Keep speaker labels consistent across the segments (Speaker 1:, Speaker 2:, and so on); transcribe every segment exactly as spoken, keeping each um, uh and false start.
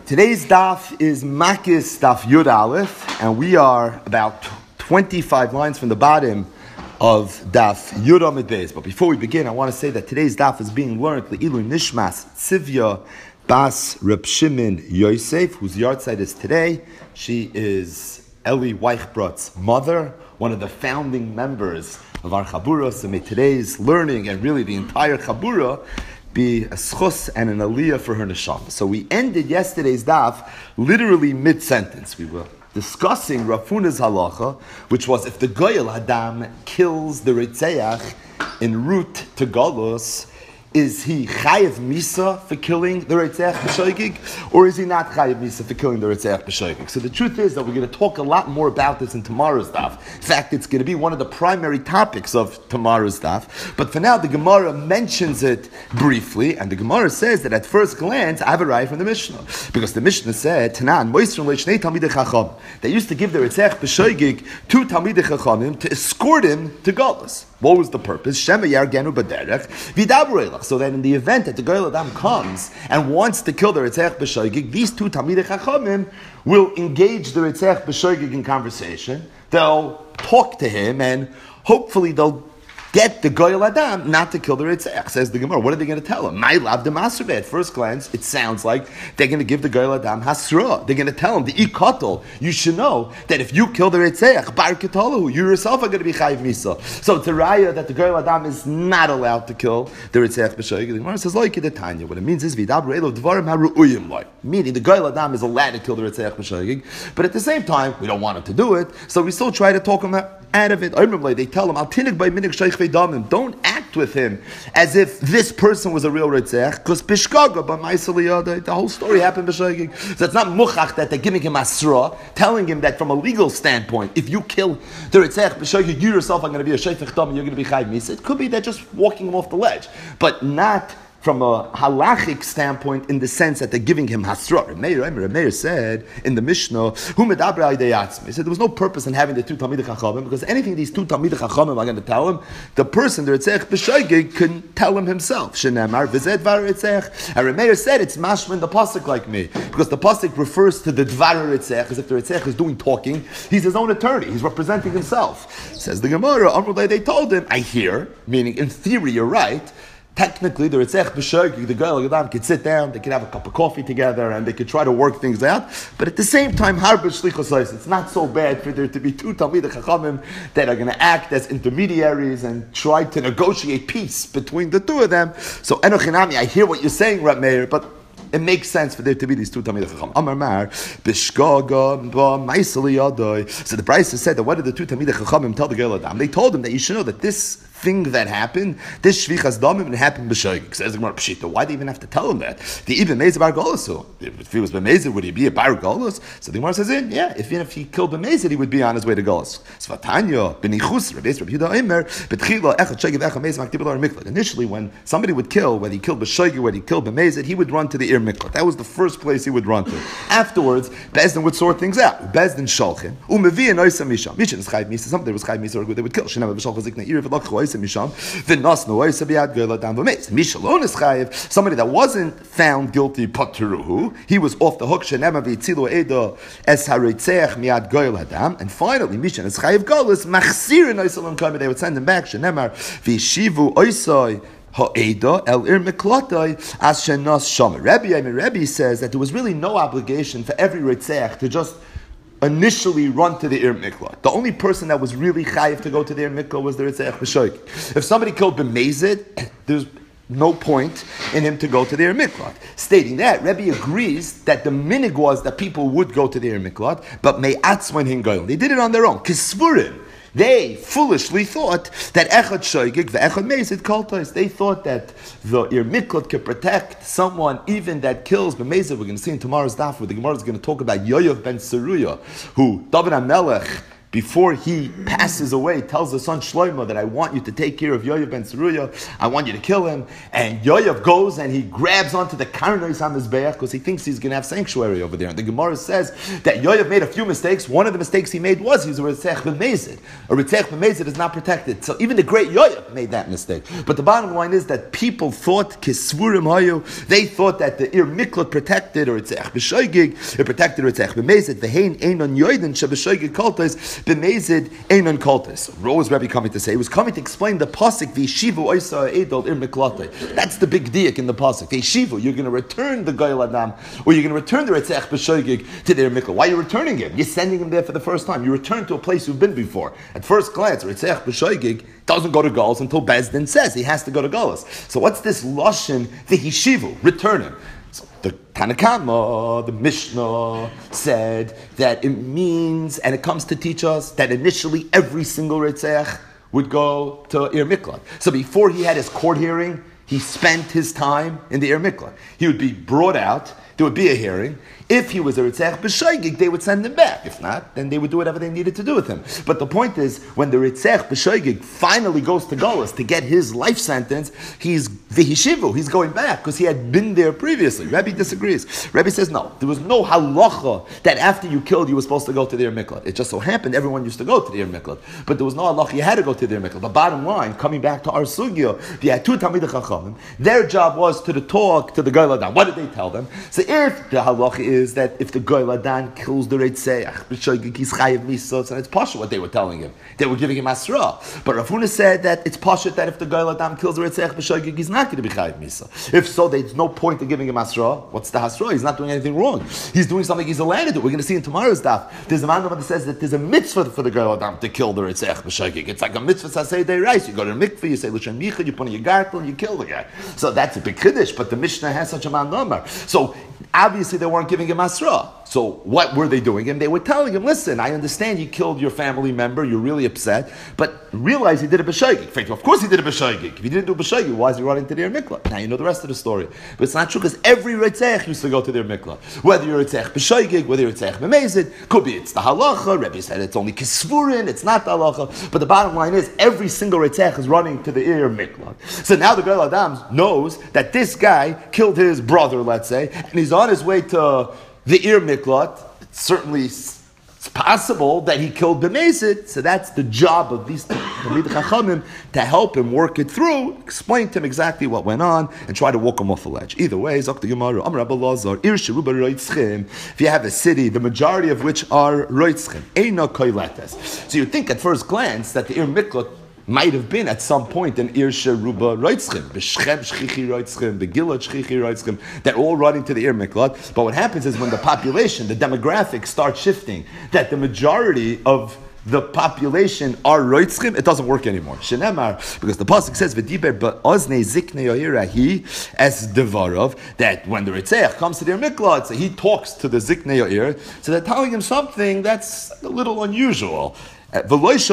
Speaker 1: Today's daf is Makis daf Yud Aleph, and we are about twenty-five lines from the bottom of daf Yud Amud Beis. But before we begin, I want to say that today's daf is being learned Le'ilu Nishmas Tzivya Bas Reb Shimon Yosef, whose yahrzeit is today. She is Eli Weichbrot's mother, one of the founding members of our Chabura. So may today's learning and really the entire Chabura be a schus and an aliyah for her neshama. So we ended yesterday's daf literally mid-sentence. We were discussing Rav Huna's halacha, which was if the goyel Adam kills the Ritzeach en route to Galus, is he chayev misa for killing the Ritzeach b'shoigig, or is he not chayev misa for killing the Ritzeach b'shoigig? So the truth is that we're going to talk a lot more about this in tomorrow's daf. In fact, it's going to be one of the primary topics of tomorrow's daf. But for now, the Gemara mentions it briefly, and the Gemara says that at first glance, I have a right from the Mishnah, because the Mishnah said, "Tanan moisrim leishnei talmidei chacham." They used to give the Ritzeach b'shoigig to talmidei chachamim to escort him to Galus. What was the purpose? Shema yargenu b'derech v'dabrei. So that in the event that the Goyel Adam comes and wants to kill the Ritzeach b'shoigig, these two Talmidei Chachamim will engage the Ritzeach b'shoigig in conversation. They'll talk to him and hopefully they'll get the Goyel Adam not to kill the Ritzeach. Says the Gemara. What are they going to tell him? My love the Masrbe. At first glance, it sounds like they're going to give the Goyel Adam Hasra. They're going to tell him, the Ikotol, you should know that if you kill the Ritzeach, Bar Ketalahu, you yourself are going to be Chayiv Misa. So it's a raya that the Goyel Adam is not allowed to kill the Ritzeach B'shoigig. The Gemara says, Loike de Tanya. What it means is, Vidabru Elo Dvarim HaRu'uyim Loi. Meaning, the Goyel Adam is allowed to kill the Ritzeach B'shoigig, but at the same time, we don't want him to do it, so we still try to talk him out of it. They tell him, Al Tinig by Minig Sheikh Ve'damim. Don't act with him as if this person was a real Ritzeach, because Bishkaga, but Ma'asaliyada, the whole story happened b'shoigig. So it's not muchach that they're giving him asra, telling him that from a legal standpoint, if you kill the Ritzeach b'shoigig, you yourself are going to be a Sheifach Dam and you're going to be Chayv Misa. It could be they're just walking him off the ledge, but not from a halachic standpoint, in the sense that they're giving him hasra. Meir, Meir said in the Mishnah, "Hu medabra idei atzmi." He said there was no purpose in having the two Talmidei Chachamim, because anything these two Talmidei Chachamim are going to tell him, the person, the Ritzeach b'shoigig, can tell him himself. Shenemar v'zeh dvar Ritzeach. And Meir said it's mashma in the pasuk like me, because the pasuk refers to the dvar Ritzeach as if the Ritzeach is doing talking. He's his own attorney. He's representing himself. Says the Gemara, Amrulay, they told him, I hear, meaning in theory you're right. Technically, the Ritzeach b'shoigig, the Goyel Adam could sit down, they could have a cup of coffee together, and they could try to work things out. But at the same time, harbe shlichos, it's not so bad for there to be two Talmidei Chachamim that are going to act as intermediaries and try to negotiate peace between the two of them. So, Enochinami, I hear what you're saying, Rab Meir, but it makes sense for there to be these two Talmidei Chachamim. Amar Mar, Bishkaga ba Ma'asali Yadai. So the Brisa said that what did the two Talmidei Chachamim tell the Goyel Adam? They told him that you should know that this thing that happened, this shvichas damim, happened b'shoigig. Says the Gemara, Pshita, why do they even have to tell him that? The even mezid bar golus. If he was b'mezid, would he be a bar golus? So the Gemara says, in, yeah, if, even if he killed b'mezid, he would be on his way to golus. Svatanya b'nichus Rabbeis Rabbi Yehuda Omer b'tchila echad shoigiv echad mezid maktiv l'ar miklat. Initially, when somebody would kill, whether he killed b'shoigig, whether he killed b'mezid, he would run to the ir miklat. That was the first place he would run to. Afterwards, Bezdin would sort things out. Bezdin sholchin umevi and oisa misham. Mishan is chayv misa. Something was chayv misa, or they would kill. Shenam b'sholch zikna ir v'lach oisa misham. Somebody that wasn't found guilty, he was off the hook. And finally, Mishan is chayiv galus. They would send him back. Rabbi Rabbi says that there was really no obligation for every Ritzeach to just initially run to the Ir Miklat. The only person that was really chayiv to go to the Ir Miklat was the Ritzeach b'shoigig. If somebody killed b'mezid, there's no point in him to go to the Ir Miklat. Stating that, Rebbe agrees that the minig was that people would go to the Ir Miklat, but me'atzman hingoyim. They did it on their own. Kisvurim. They foolishly thought that echad shoigig ve'echad mezid koltais. They thought that the Ir Miklat could protect someone even that kills b'mezid. We're going to see in tomorrow's daf where the Gemara is going to talk about Yoav ben Seruya, who David HaMelech before he passes away, tells the son Shlomo that I want you to take care of Yoav ben Tzeruya, I want you to kill him. And Yoav goes and he grabs onto the karnos on his beach because he thinks he's going to have sanctuary over there. And the Gemara says that Yoav made a few mistakes. One of the mistakes he made was he was a Ritzech b'mezid. A Ritzech b'mezid is not protected. So even the great Yoav made that mistake. But the bottom line is that people thought, Kisvurim hayu, they thought that the Ir Miklat protected or Ritzech b'shoigig, it protected Ritzech b'mezid. V'hein einon yoidin sheb'shoigig koltes. B'mezid einon koltes. What was Rebbe coming to say? He was coming to explain the pasuk v'yeshivu oisa edol ir miklate. That's the big diak in the pasuk. V'yeshivu, you're going to return the goyel adam, or you're going to return the retzech b'shoigig to their mikla. Why are you returning him? You're sending him there for the first time. You return to a place you've been before. At first glance, retzech b'shoigig doesn't go to Galus until Bezdin says he has to go to Galus. So what's this lashon v'yeshivu? Return him. The Tanakama, the Mishnah, said that it means, and it comes to teach us, that initially every single Ritzech would go to Ir Miklat. So before he had his court hearing, he spent his time in the Ir Miklat. He would be brought out, there would be a hearing. If he was a Ritzech b'shoigig, they would send him back. If not, then they would do whatever they needed to do with him. But the point is, when the Ritzech b'shoigig finally goes to Golos to get his life sentence, he's v'hishivu, he's going back because he had been there previously. Rebbe disagrees. Rebbe says no, there was no halacha that after you killed you were supposed to go to the Ir Miklat. It just so happened everyone used to go to the Ir Miklat, but there was no halacha you had to go to the Ir Miklat. The bottom line, coming back to our sugya, the had two Talmidei Chachamim. Their job was to the talk to the Goy Ladan. What did they tell them? So if the halacha is is that if the Goy Ladan kills the Reitzeach, he's chayiv misos, and it's Pasha what they were telling him. They were giving him Asra. But Rav Huna said that it's Pasha that if the Goy Ladan kills the Reitzeach, he's not going to be chayiv misos. If so, there's no point in giving him Asra. What's the Asra? He's not doing anything wrong. He's doing something he's allowed to do. We're going to see in tomorrow's daf. There's a man that says that there's a mitzvah for the Goy Ladan to kill the Reitzeach b'shogig. It's like a mitzvah sasei day rice. You go to the mikveh, you say l'shem yichud, you put on your gartel, and you kill the guy. So that's a big kiddush. But the Mishnah has such a man number. So obviously they weren't giving him Asra. So what were they doing? And they were telling him, listen, I understand you killed your family member, you're really upset, but realize he did a b'shoigig. Of course he did a b'shoigig. If he didn't do a b'shoigig, why is he running to their mikla? Now you know the rest of the story. But it's not true because every Ritzech used to go to their mikla. Whether you're Ritzech b'shoigig, whether you're Ritzech b'mezid, could be it's the halacha. Rebbe said it's only kisvurin, it's not the halacha. But the bottom line is every single Ritzech is running to the ir mikla. So now the Goy Adam knows that this guy killed his brother, let's say, and he's on his way to the Ir Miklat. It's certainly it's possible that he killed B'mezid, so that's the job of these Talmidei Chachamim to help him work it through, explain to him exactly what went on, and try to walk him off the ledge. Either way, Zok the Gemara, Amar Rabbi Lazar, Ir Sheruba Roitzchim. If you have a city, the majority of which are Roitzchim, Eina Koiletes. So you think at first glance that the Ir Miklat might have been at some point an Ir Sheruba Roitzchim, B'Shchem Shchichi Roitzchim, B'Gilad Shchichi Roitzchim. They're all running to the Ir Miklat. But what happens is when the population, the demographics start shifting, that the majority of the population are Roitzchim, it doesn't work anymore. Shenemar, because the pasuk says V'diber ba'oznei ziknei yoirahi as devarov, that when the Ritzech comes to their miklat, so he talks to the ziknei yoir, so they're telling him something that's a little unusual. As opposed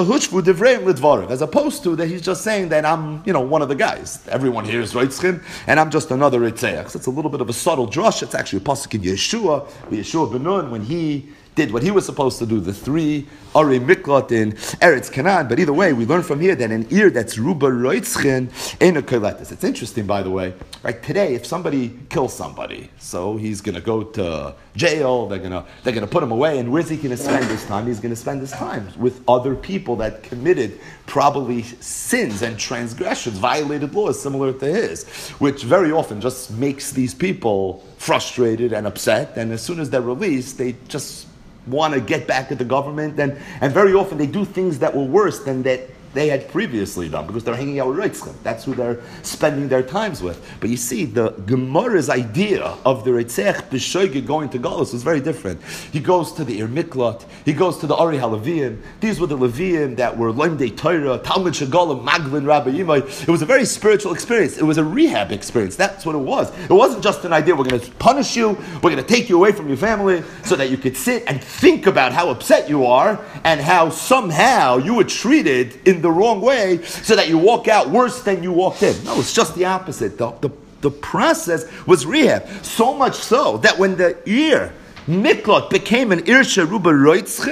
Speaker 1: to that he's just saying that I'm, you know, one of the guys. Everyone here is Reitzchim, and I'm just another Ritzeach. So it's a little bit of a subtle drush. It's actually a pasuk in Yeshua, Yeshua ben Nun, when he did what he was supposed to do, the three Ari Miklat in Eretz Canaan. But either way, we learn from here that an ear that's Ruba Roitzchen ain't a Koletis. It's interesting, by the way. Right today, if somebody kills somebody, so he's going to go to jail, they're going to they're going to put him away, and where's he going to spend his time? He's going to spend his time with other people that committed probably sins and transgressions, violated laws similar to his, which very often just makes these people frustrated and upset, and as soon as they're released, they just want to get back at the government, and, and very often they do things that were worse than that they had previously done because they're hanging out with Reitzchim. That's who they're spending their times with. But you see, the Gemara's idea of the Reitzech B'Shoigig going to Galus was very different. He goes to the Ir Miklat, he goes to the Ari HaLeviim. These were the Leviim that were Lemdei Torah, Talmud Shegalim, Maglin, Rabbi Yimai. It was a very spiritual experience. It was a rehab experience. That's what it was. It wasn't just an idea, we're going to punish you, we're going to take you away from your family so that you could sit and think about how upset you are and how somehow you were treated in the wrong way so that you walk out worse than you walked in. No, it's just the opposite. The, the, the process was rehab. So much so that when the Ir Miklat became an Ir Sheruba Roitzchim,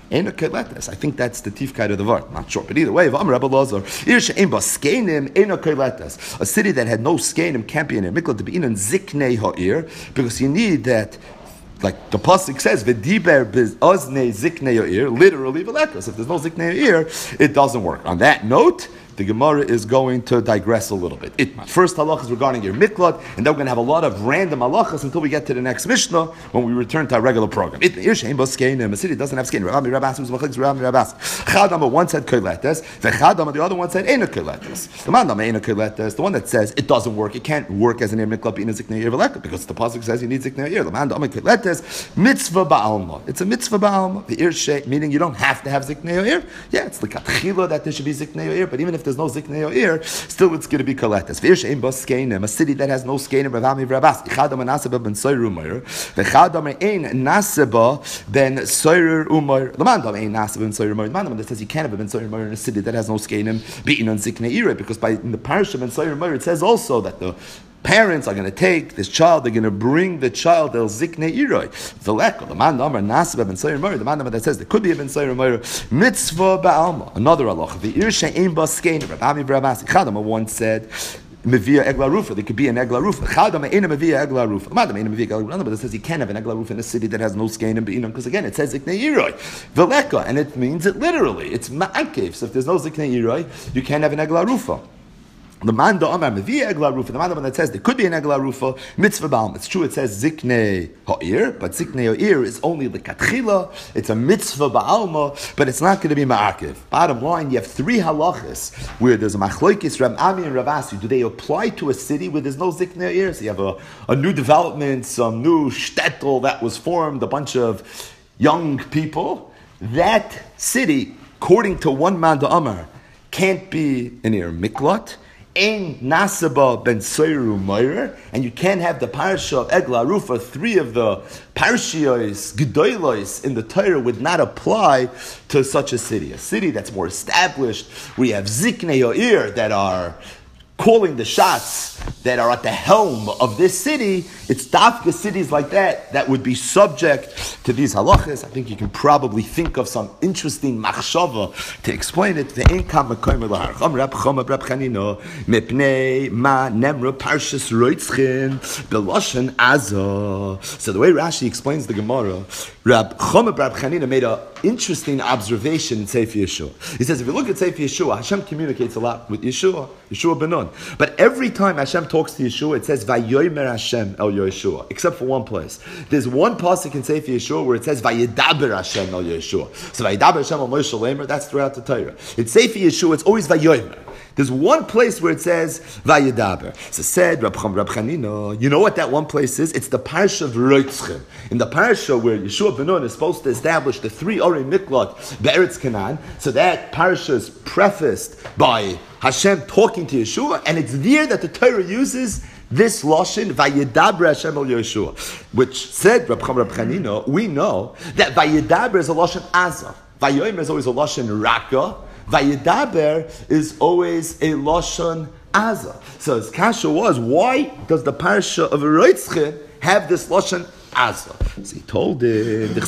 Speaker 1: Ein keletes. I think that's the tifkai of the word. Not sure, but either way, V'amar Rabbi Lazar, Ir she'ein ba skenim ein keletes. A city that had no skenim can't be in a miklat to be in a ziknei ha'ir, because you need that. Like the pasuk says, "V'diber biz oznei ziknei ha'ir," literally v'lekas. If there's no ziknei ha'ir, it doesn't work. On that note, the Gemara is going to digress a little bit. It, first halach is regarding your miklat, and then we're going to have a lot of random halachas until we get to the next Mishnah when we return to our regular program. It, a city doesn't have skein. Rabbi Rabbas was machlekes Rabbi Rabbas. Chadama one said koletes, v'chadama the other one said ena koletes. The mandam ena koletes, the one that says it doesn't work, it can't work as an ir miklat in a ziknei v'leka because the pasuk says you need ziknei ir. The mandam koletes mitzvah ba'alma. It's a mitzvah ba'alma. The ir she meaning you don't have to have ziknei ir. Yeah, it's the katchila that there should be ziknei ir, but even if there's no ziknei ir, still it's going to be koletes. V'ir bas skenim, a city that has no skenim, Ravami V'Rabas. Ichadam naseba ben soiru umayr. V'chadam ein naseba ben soiru umayr. The mandam ein naseba ben soiru umayr. The mandam that says you can't have a ben soiru umayr in a city that has no skenim beaten on ziknei ir, because by in the parasha ben soiru umayr it says also that the parents are going to take this child, they're going to bring the child el ziknei iroi. The leko, the man number nasib ben soyer moyer, the man number that says there could be a ben soyer moyer, mitzvah ba'alma. Another halacha, the ir she'ein ba skein, Rabbi Brabasi Chadama once said, Mevia egla rufa. There could be an egla rufa. Chadama ena mevia egla rufa. Madam ena mevia egla rufa. But it says you can't have an egla rufa in a city that has no skein and beinam, because again it says ziknei iroi, veleka, and it means it literally. It's ma'akev. So if there's no ziknei iroi, you can't have an egla rufa. The man do amar mevia egla rufa. The man that says there could be an egla rufa mitzvah ba'alma. It's true. It says ziknei ha'ir, but ziknei ha'ir is only the katchila. It's a mitzvah ba'alma, but it's not going to be ma'akiv. Bottom line, you have three halachas where there's a machlokes Rab Ami and Rav Asi. Do they apply to a city where there's no ziknei ha'ir? So you have a, a new development, some new shtetl that was formed, a bunch of young people. That city, according to one man do amar, can't be an ir miklat. Ein nasaba ben soiru moyer, and you can't have the parasha of Egla Rufa. Three of the parashiyos, gedolos in the Torah would not apply to such a city. A city that's more established, where you have ziknei ha'ir that are calling the shots, that are at the helm of this city. It's dafka cities like that that would be subject to these halachas. I think you can probably think of some interesting machshava to explain it. The income of Koimer Laharcham Rab Chama Rab Chanina Mepnei Ma Nemra Parshas Roitzchin Beloshen Azah. So the way Rashi explains the Gemara, Rab Chama Rab Chanina made an interesting observation in Sefer Yeshua. He says, if you look at Sefer Yeshua, Hashem communicates a lot with Yeshua, Yeshua ben Nun. But every time Hashem talks to Yeshua, it says Vayomer Hashem El Yeshua, except for one place. There's one pasuk in Sefer Yeshua where it says Vayedaber Hashem El Yeshua. So Vayedaber Hashem El Moshe Lamer, that's throughout the Torah. In Sefer Yeshua, it's always Vayomer. There's one place where it says Vayedaber. So said Rab Cham Rab Chanina, you know what that one place is? It's the parsha of Roitzchin. In the parsha where Yeshua ben Nun is supposed to establish the three Ori Miklat Be'eretz Canaan, so that parsha is prefaced by Hashem talking to Yeshua, and it's there that the Torah uses this lashon Vayedaber Hashem El Yeshua, which said Rab Cham Rab Chanina, we know that Vayedaber is a lashon Azah. Vayomer is always a lashon Raka. Vayedaber is always a lashon Azah. So his kasha was, why does the parsha of Roitzchin have this lashon Azah? So he told him, the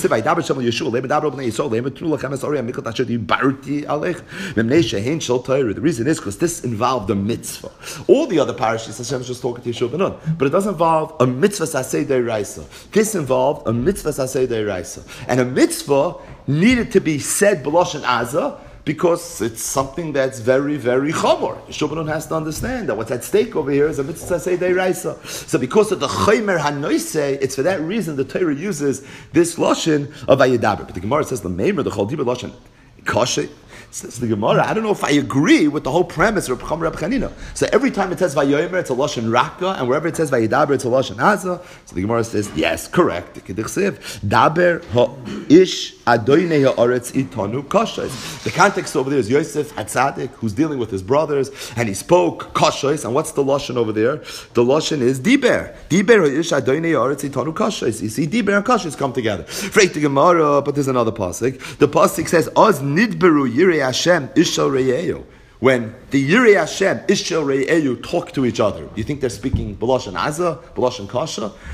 Speaker 1: reason is because this involved a mitzvah. All the other parashas Hashem is just talking to Yeshua ben Nun, but it doesn't involve a mitzvah sasei deiraisa. This involved a mitzvah sasei deiraisa, and a mitzvah needed to be said b'lashon Azah, because it's something that's very, very chamor. Yeshua ben Nun has to understand that what's at stake over here is a mitzvah say deiraisa. So because of the chaymer hanoise, it's for that reason the Torah uses this lashon of Vayedaber. But the Gemara says the meimer, the chol dibur lashon kashe. Says the Gemara, I don't know if I agree with the whole premise of Rab Cham Rab Chanina. So every time it says Vayomer, it's a lashon Raka, and wherever it says Vayedaber, it's a lashon Azah. So the Gemara says, yes, correct. Daber ha-ish adoinei ha'aretz itanu kashos. The context over there is Yosef Hatzadik, who's dealing with his brothers, and he spoke kashos. And what's the lashon over there? The lashon is Diber. Diber ha-ish adoinei ha'aretz itanu kashos. You see, Diber and kashos come together. Freit the Gemara, but there's another pasuk. The pasuk says, Oz nidberu yirei Hashem Ishel Re'eyu. When the Yirei Hashem Ishel Re'eyu talk to each other, you think they're speaking B'lashon Azah, B'lashon Kasha?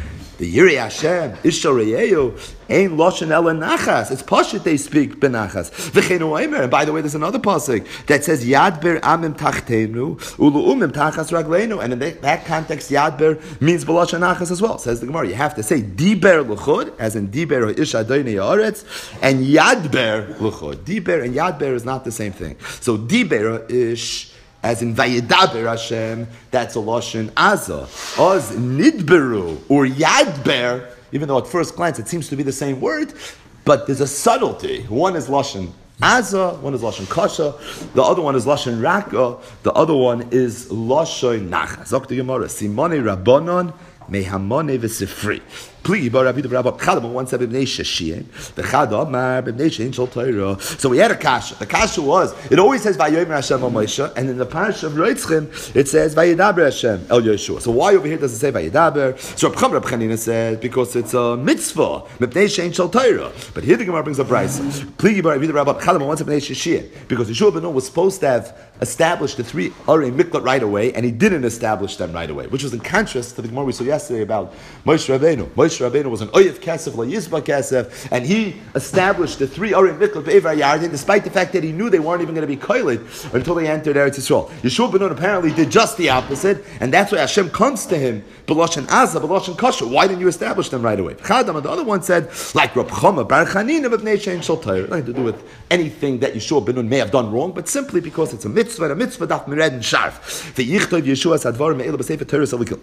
Speaker 1: The Yirei Hashem, Ishal Reyeyu, Ein Loshen Ela Nachas. It's Pashut they speak Benachas. V'cheinu Omer. And by the way, there's another pasuk that says Yadber Amim Tachtenu Ulu'umim Tachas Ragleinu. And in that, that context, Yadber means B'Loshen Nachas as well. Says the Gemara. You have to say Diber L'chud, as in Diber Ish Adonai Haaretz, and Yadber L'chud. Diber and Yadber is not the same thing. So Diber Ish, as in Vayedaber Hashem, that's a Loshen Azah. Oz Nidberu or Yadber, even though at first glance it seems to be the same word, but there's a subtlety. One is Loshen Azah, one is Loshen Kasha, the other one is Loshen Raka, the other one is Loshen Nachas. Zok the Gemara, Simone Rabbanon, Mehamone V'Sifri. Please, but Rabbi Rabbi Chadam one said B'nei Shashiyim, the Chadam Mar B'nei Sheinshal Torah. So we had a kasha. The kasha was it always says Vayomer Hashem El Moshe, and in the parasha of Reitzchim it says Vayedaber Hashem El Yeshua. So why over here does it say Vayedaber? So Reb Chama Reb Chanina said because it's a mitzvah B'nei Sheinshal Torah. But here the Gemara brings a brayso. Please, but Rabbi Rabbi Chadam one said B'nei Shashiyim, because Yeshua ben Nun was supposed to have established the three Arei Miklat right away, and he didn't establish them right away, which was in contrast to the Gemara we saw yesterday about Moshe Rabbeinu. Moshe Rabbeinu was an Oyev Kesef, La Yizba Kesef, and he established the three Arim Miklat Be'evar Yardin, despite the fact that he knew they weren't even going to be koiled until they entered Eretz Yisrael. Yeshua ben Nun apparently did just the opposite, and that's why Hashem comes to him, B'Loshen Azah, B'Loshen Kasher. Why didn't you establish them right away? Chadam, and the other one said, like Reb Chama Bar Chanina B'nei Sheinshal Torah. Nothing to do with anything that Yeshua ben Nun may have done wrong, but simply because it's a mitzvah, and a mitzvah daf mired and sharf. The Yichtov Yeshua Sadvar Me'ela B'Sefer Torah Salikil.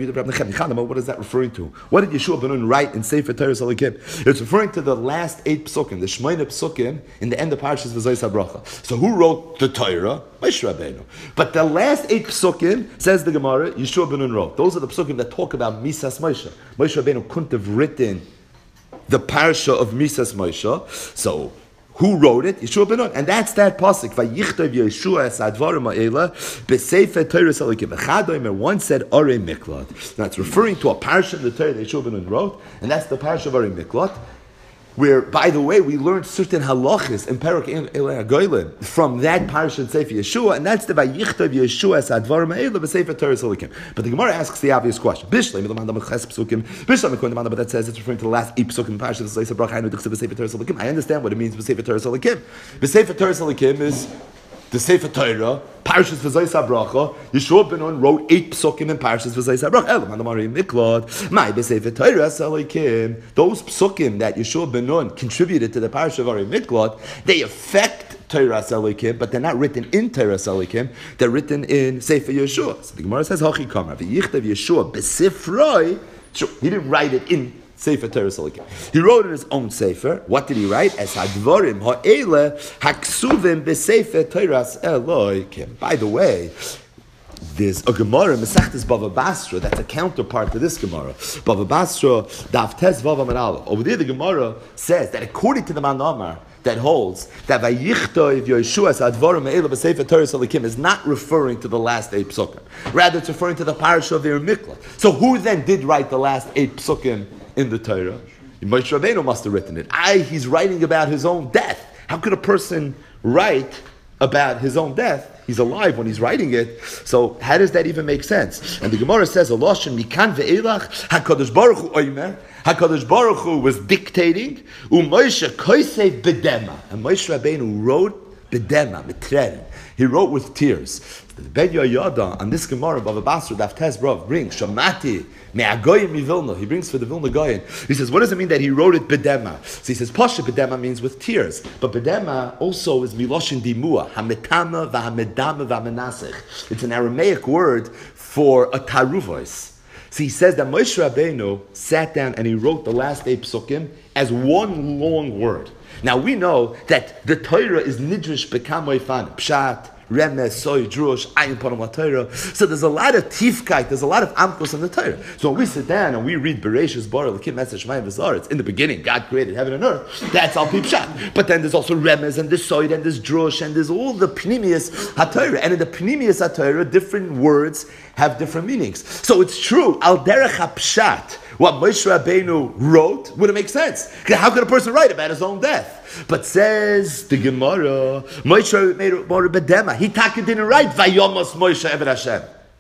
Speaker 1: What is that referring to? What did Yeshua ben Nun write in Sefer Torah Salikim? It's referring to the last eight psukim, the Shmoyne psukim in the end of Parshas V'Zayis HaBracha. So who wrote the Torah? Moshe Rabbeinu. But the last eight psukim, says the Gemara, Yeshua ben Nun wrote. Those are the psukim that talk about Misas Moshe. Moshe Rabbeinu couldn't have written the parsha of Misas Moshe. So who wrote it? Yeshua ben Nun. And that's that pasuk. Vayichtov Yeshua es advarim ha'ela b'sefer Torah Salikim. Echad one said Arei Miklat. That's referring to a parsha in the Torah that Yeshua ben Nun wrote, and that's the parsha of Arei Miklat, where, by the way, we learned certain halachas in Perek Elei HaGoyim from that parsha in Sefer Yeshua, and that's the Vayichtov Yeshua es advarim ha'ela b'sefer Torah Salikim. But the Gemara asks the obvious question. Bishlei milamanda b'ches psukim. Bishlei milamanda, but that says it's referring to the last eight psukim in Parshas V'Zayis HaBracha. I know b'sefer Torah Salikim. I understand what it means b'sefer Torah Salikim. B'sefer Torah Salikim is the Sefer Torah, Parshas V'Zayis HaBracha. Yeshua ben Nun wrote eight psukim in Parshas V'Zayis HaBracha. Elam Arei Miklat. My B'sefer Torah Salikim. Those psukim that Yeshua ben Nun contributed to the Parsha of Arei Miklat, they affect Torah Salikim, but they're not written in Torah Salikim. They're written in Sefer Yeshua. So the Gemara says, Hachi Kamar V'yichtav Yeshua b'sifroi. Sure, he didn't write it in Sefer Torah Salikim. He wrote in his own Sefer. What did he write? As Hadvarim ha'ele haksuvim b'Sefer Torah Elokim. By the way, there's a Gemara, Mesachtes Bava Basra, that's a counterpart to this Gemara. Bava Basra, Daf Tes Vav Amar Aleph. Over there, the Gemara says that according to the Man Amar, that holds that Vayichtov Yeshua Advarim Me'ela B'Sefer Torah Salikim is not referring to the last eight psukim. Rather, it's referring to the parsha of Arei Miklat. So who then did write the last eight psukim in the Torah? Moshe Rabbeinu must have written it. I, he's writing about his own death. How could a person write about his own death? He's alive when he's writing it. So how does that even make sense? And the Gemara says, Aloshin mikan ve'elach HaKadosh Baruch Hu oimer. HaKadosh Baruch Hu was dictating. U'Moshe kosev bedema. And Moshe Rabbeinu wrote bedema, mitren. He wrote with tears. The Ben Yoyada on this Gemara, Bava Basra, Daf Tes Brav, brings Shamati me'agoyim mivilna. He brings for the Vilna Goyen. He says, what does it mean that he wrote it bedema? So he says, Pasha bedema means with tears, but bedema also is miloshin dimua, hametama v'hamedama v'amenasech. It's an Aramaic word for a taruvos. So he says that Moshe Rabbeinu sat down and he wrote the last eight psukim as one long word. Now we know that the Torah is nidrish b'kamoy fan, pshat, remes, soy, drush, ayin panam Torah. So there's a lot of tifkait, there's a lot of amkos in the Torah. So when we sit down and we read Bereshis Bara L'kim Eser Shemayim V'Zaretz, in the beginning God created heaven and earth. That's al pi pshat. But then there's also remes and there's soy and there's drush and there's all the pnimius haTorah. And in the pnimius haTorah, different words have different meanings. So it's true al derech hapshat. What Moshe Rabbeinu wrote wouldn't make sense. How could a person write about his own death? But says the Gemara, Moshe made Bedema. He taka didn't write Vayomos Moshe Eved Hashem.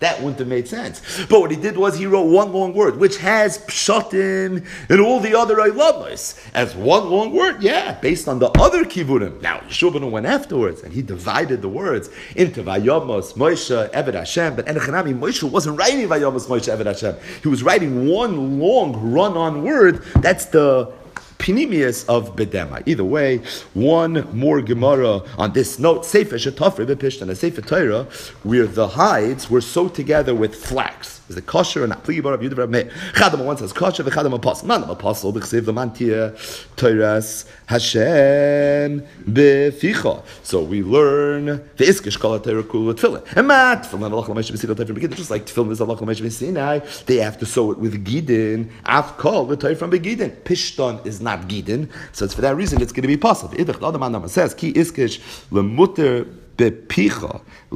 Speaker 1: That wouldn't have made sense. But what he did was he wrote one long word, which has pshatim and all the other ilamas as one long word. Yeah, based on the other kivurim. Now, Yeshua ben Nun went afterwards, and he divided the words into Vayamos, Moshe, Eved Hashem. But Enochanami, Moshe wasn't writing Vayamos, Moshe, Eved Hashem. He was writing one long run-on word. That's the Pinimius of Bedema. Either way, one more Gemara on this note. Sefer Shetafre Bepishtan, a Sefer Torah, where the hides were sewed together with flax. Is it kosher or not? Pligi bar Rabbi Yehuda bar Meir. Chadam one says kosher, v'chadam apostle. Man apostle, b'chsev l'mantia Torahs Hashem beficha. So we learn the iskish kol Torah kul tefillin. And mat tefillin alach l'meish b'sinai Torah from beginning. Just like tefillin is alach l'meish b'sinai, they have to sew it with gidin. Af kol the Torah from begidin. Pishton is not gidin, so it's for that reason it's going to be possible. Idach the other man says ki iskish l'muter bepicha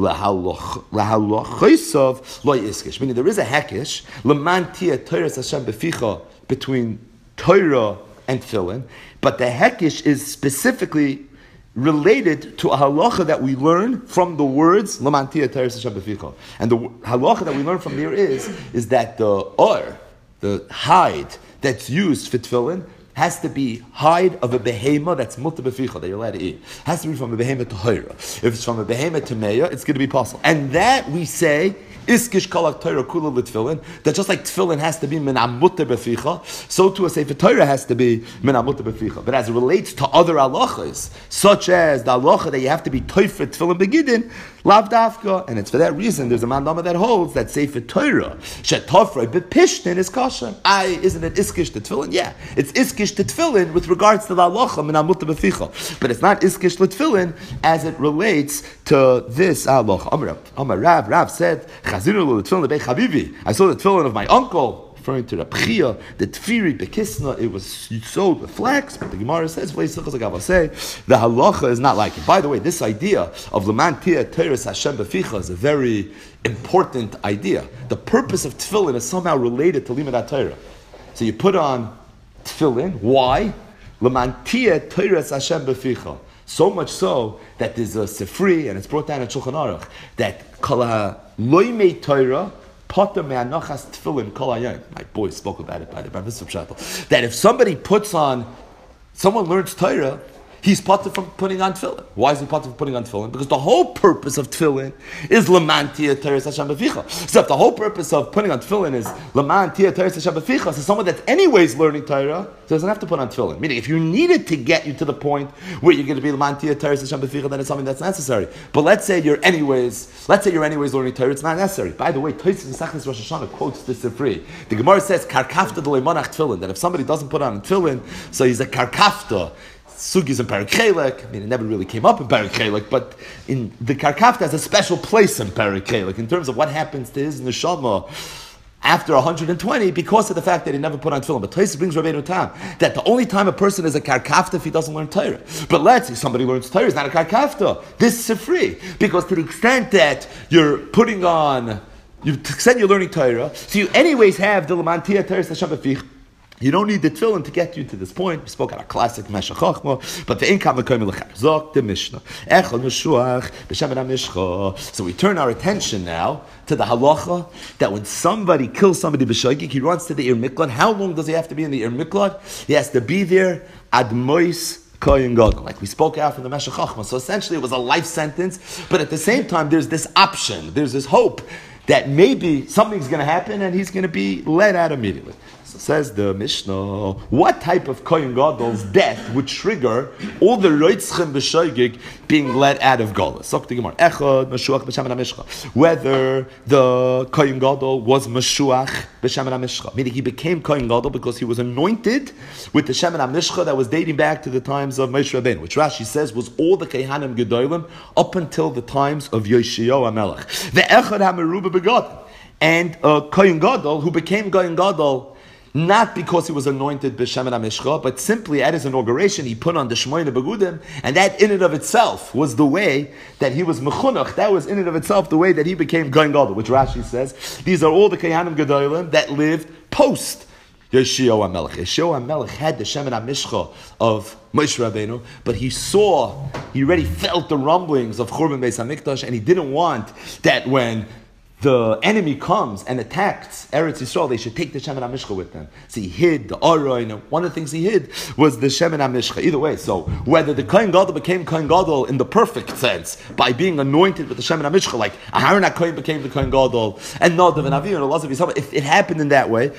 Speaker 1: lahalochaisov lo iskish. Meaning there is a hekish lemantia Torah Hashem beficha between Torah and tefillin, but the hekish is specifically related to a halacha that we learn from the words lemantia Torah Hashem beficha. And the halacha that we learn from there is is that the or the hide that's used for tefillin has to be hide of a behema that's muta beficha, that you're allowed to eat. Has to be from a behema to hoira. If it's from a behema to meya, it's going to be possible. And that we say iskish kalak Torah kula l'tefillin, that just like tefillin has to be min amuta beficha, so too a sefer Torah has to be min amuta beficha. But as it relates to other halachas, such as the halacha that you have to be toifet tefillin begidin, lav dafka, and it's for that reason there's a mandama that holds that sefer Torah shetafrei bepishtin is kosher. I isn't it iskish to tefillin? Yeah, it's iskish to tefillin with regards to the halacha min amuta beficha, but it's not iskish to tefillin as it relates to this halacha. Amar Amar Rav Rav said, I saw the tefillin of my uncle, referring to the Pchia, the Tfiri Bekisna, it was sewed with flax, but the Gemara says, the halacha is not like it. By the way, this idea of Lemantia Teres Hashem Beficha is a very important idea. The purpose of tefillin is somehow related to Limud Torah. So you put on tefillin, why? Lemantia Teres Hashem Beficha. So much so that there's a Sifri, and it's brought down in Shulchan Aruch, that Kala Loimei Torah, Potter Me'anachas Tefillin Kol Hayom. My boy spoke about it by the Bar Mitzvah Pshatel. That if somebody puts on, someone learns Torah, he's potter from putting on tefillin. Why is he potter from putting on tefillin? Because the whole purpose of tefillin is lemantia teres Hashem beficha. So if the whole purpose of putting on tefillin is lemantia teres Hashem beficha, so someone that's anyways learning Torah doesn't have to put on tefillin. Meaning, if you needed to get you to the point where you're going to be lemantia teres Hashem beficha, then it's something that's necessary. But let's say you're anyways, let's say you're anyways learning Torah, it's not necessary. By the way, Tosfos Masechtas Rosh Hashanah quotes this Sifri. The Gemara says karkafta d'leimanach tefillin, that if somebody doesn't put on tefillin, so he's a karkafta. Sugis in Perek Chelek. I mean, it never really came up in Perek Chelek, but in the Karkafta has a special place in Perek Chelek in terms of what happens to his neshama after one hundred twenty because of the fact that he never put on tefillin. But Tosfos brings Rabbeinu Tam that the only time a person is a Karkafta if he doesn't learn Torah. But let's say somebody learns Torah, is not a Karkafta. This is free because to the extent that you're putting on, you to the extent you're learning Torah, so you anyways have the Lemantia Torah Hashem Befich. You don't need the tefillin to get you to this point. We spoke about a classic Meshach Chochma, but the income of Zok the Mishnah. Echad Meshuach b'Shem Mishcha. So we turn our attention now to the halacha that when somebody kills somebody b'shoigig, he runs to the Ir Miklad. How long does he have to be in the Ir Miklad? He has to be there ad mois koyin gadol, like we spoke out from the Meshach Chochma. So essentially, it was a life sentence, but at the same time, there's this option, there's this hope that maybe something's going to happen and he's going to be let out immediately. So says the Mishnah, what type of Kohen Gadol's death would trigger all the Reitzchem b'shoigig being let out of Galus? Whether the Kohen Gadol was Meshuach b'Shemen HaMishcha, meaning he became Kohen Gadol because he was anointed with the Shemen HaMishcha that was dating back to the times of Moshe Rabbeinu, which Rashi says was all the Kehanim Gedolim up until the times of Yoshiyahu HaMelech. The Echad HaMeruba Begad, and a Kohen Gadol who became Kohen Gadol not because he was anointed b'Shemen HaMishcha, but simply at his inauguration he put on the Shmoyne Begudim, and that in and of itself was the way that he was mechunach. That was in and of itself the way that he became Kohen Gadol, which Rashi says these are all the Kehanim Gedolim that lived post Yoshiyahu HaMelech. Yoshiyahu HaMelech had the Shemen HaMishcha of Moshe Rabbeinu, but he saw, he already felt the rumblings of Churban Beis HaMikdash, and he didn't want that when the enemy comes and attacks Eretz Yisrael, they should take the Shemen HaMishcha with them. So he hid the Aron, and one of the things he hid was the Shemen HaMishcha. Either way, so whether the Kohen Gadol became Kohen Gadol in the perfect sense, by being anointed with the Shemen HaMishcha, like Aharon HaKohen became the Kohen Gadol, and Nadav and Avihu and Elazar Yisrael, if it happened in that way,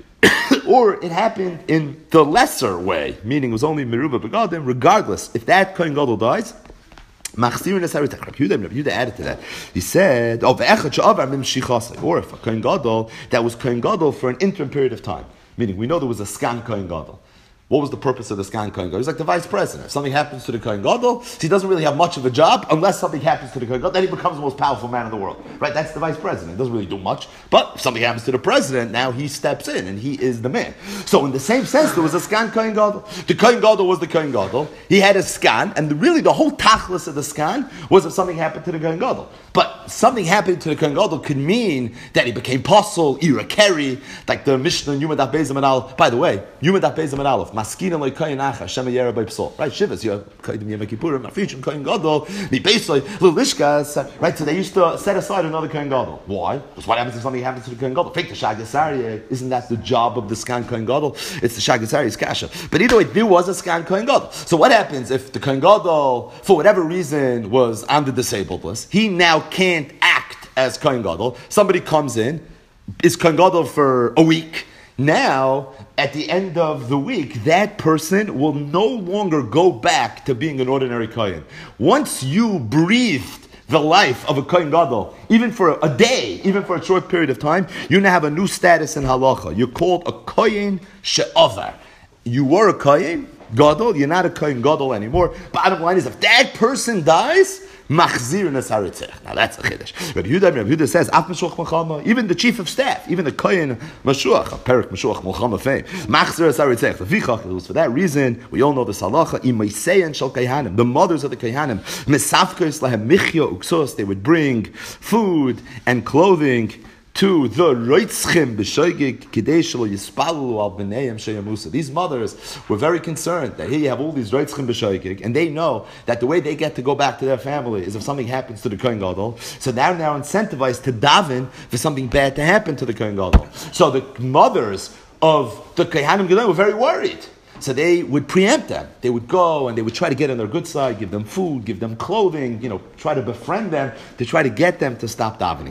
Speaker 1: or it happened in the lesser way, meaning it was only Meruba Begadim, regardless, if that Kohen Gadol dies, Machzirin Esarit Rabbi Yehuda, Rabbi Yehuda added to that. He said, "Oh, ve'echad she'avar mim shichasei," or if a Kohen Gadol that was Kohen Gadol for an interim period of time, meaning we know there was a skan Kohen Gadol. What was the purpose of the skan Kohen Gadol? He's like the vice president. If something happens to the Kohen Gadol, he doesn't really have much of a job unless something happens to the Kohen Gadol. Then he becomes the most powerful man in the world, right? That's the vice president. He doesn't really do much, but if something happens to the president, now he steps in and he is the man. So in the same sense, there was a skan Kohen Gadol. The Kohen Gadol was the Kohen Gadol. He had a skan, and the, really the whole tachlis of the skan was if something happened to the Kohen Gadol. But something happening to the Kohen Gadol could mean that he became pasul, ira keri, like the Mishnah in Yuma Daf Beis Amud Aleph. By the way, Yuma Daf Beis Amud Aleph, maskina lo'koyin acha, shema yera by psal. Right, Shivas, you have Kodim Yom Kippurim, Mafresh, Kohen Gadol, mi beisoy, lulishkas. Right, so they used to set aside another Kohen Gadol. Why? Because what happens if something happens to the Kohen Gadol? Fake the Shagasari. Isn't that the job of the skan Kohen Gadol? It's the Shagasari's kasha. But either way, there was a skan Kohen Gadol. So what happens if the Kohen Gadol, for whatever reason, was on the disabled list? He now can't act as Kohen Gadol. Somebody comes in, is Kohen Gadol for a week. Now, at the end of the week, that person will no longer go back to being an ordinary Kohen. Once you breathed the life of a Kohen Gadol, even for a day, even for a short period of time, you now have a new status in halacha. You're called a Kohen she'avar. You were a Kohen Gadol, you're not a Kohen Gadol anymore. Bottom line is, if that person dies, Machzir Nesaritzech. Now that's a chiddush. Rabbi Yehuda, Rabbi Yehuda says, Af Meshuach Melchama, even the chief of staff, even the Kohen Meshuach, a Perik Meshuach Melchama fame, Machzir Nesaritzech. Lefichach, it was for that reason, we all know the Salacha, Imaiseyan Shal Kayhanim, the mothers of the Kayhanim, Mesafkos Lahem Michya Uksos, they would bring food and clothing to the Reitzchim b'shoigig kidei shelo yispalu al b'neihem sheyamusa. These mothers were very concerned that here you have all these Reitzchim b'shoigig, and they know that the way they get to go back to their family is if something happens to the Kohen Gadol. So they're now incentivized to daven for something bad to happen to the Kohen Gadol. So the mothers of the Kohanim Gedolim were very worried. So they would preempt them. They would go and they would try to get on their good side, give them food, give them clothing, you know, try to befriend them, to try to get them to stop davening.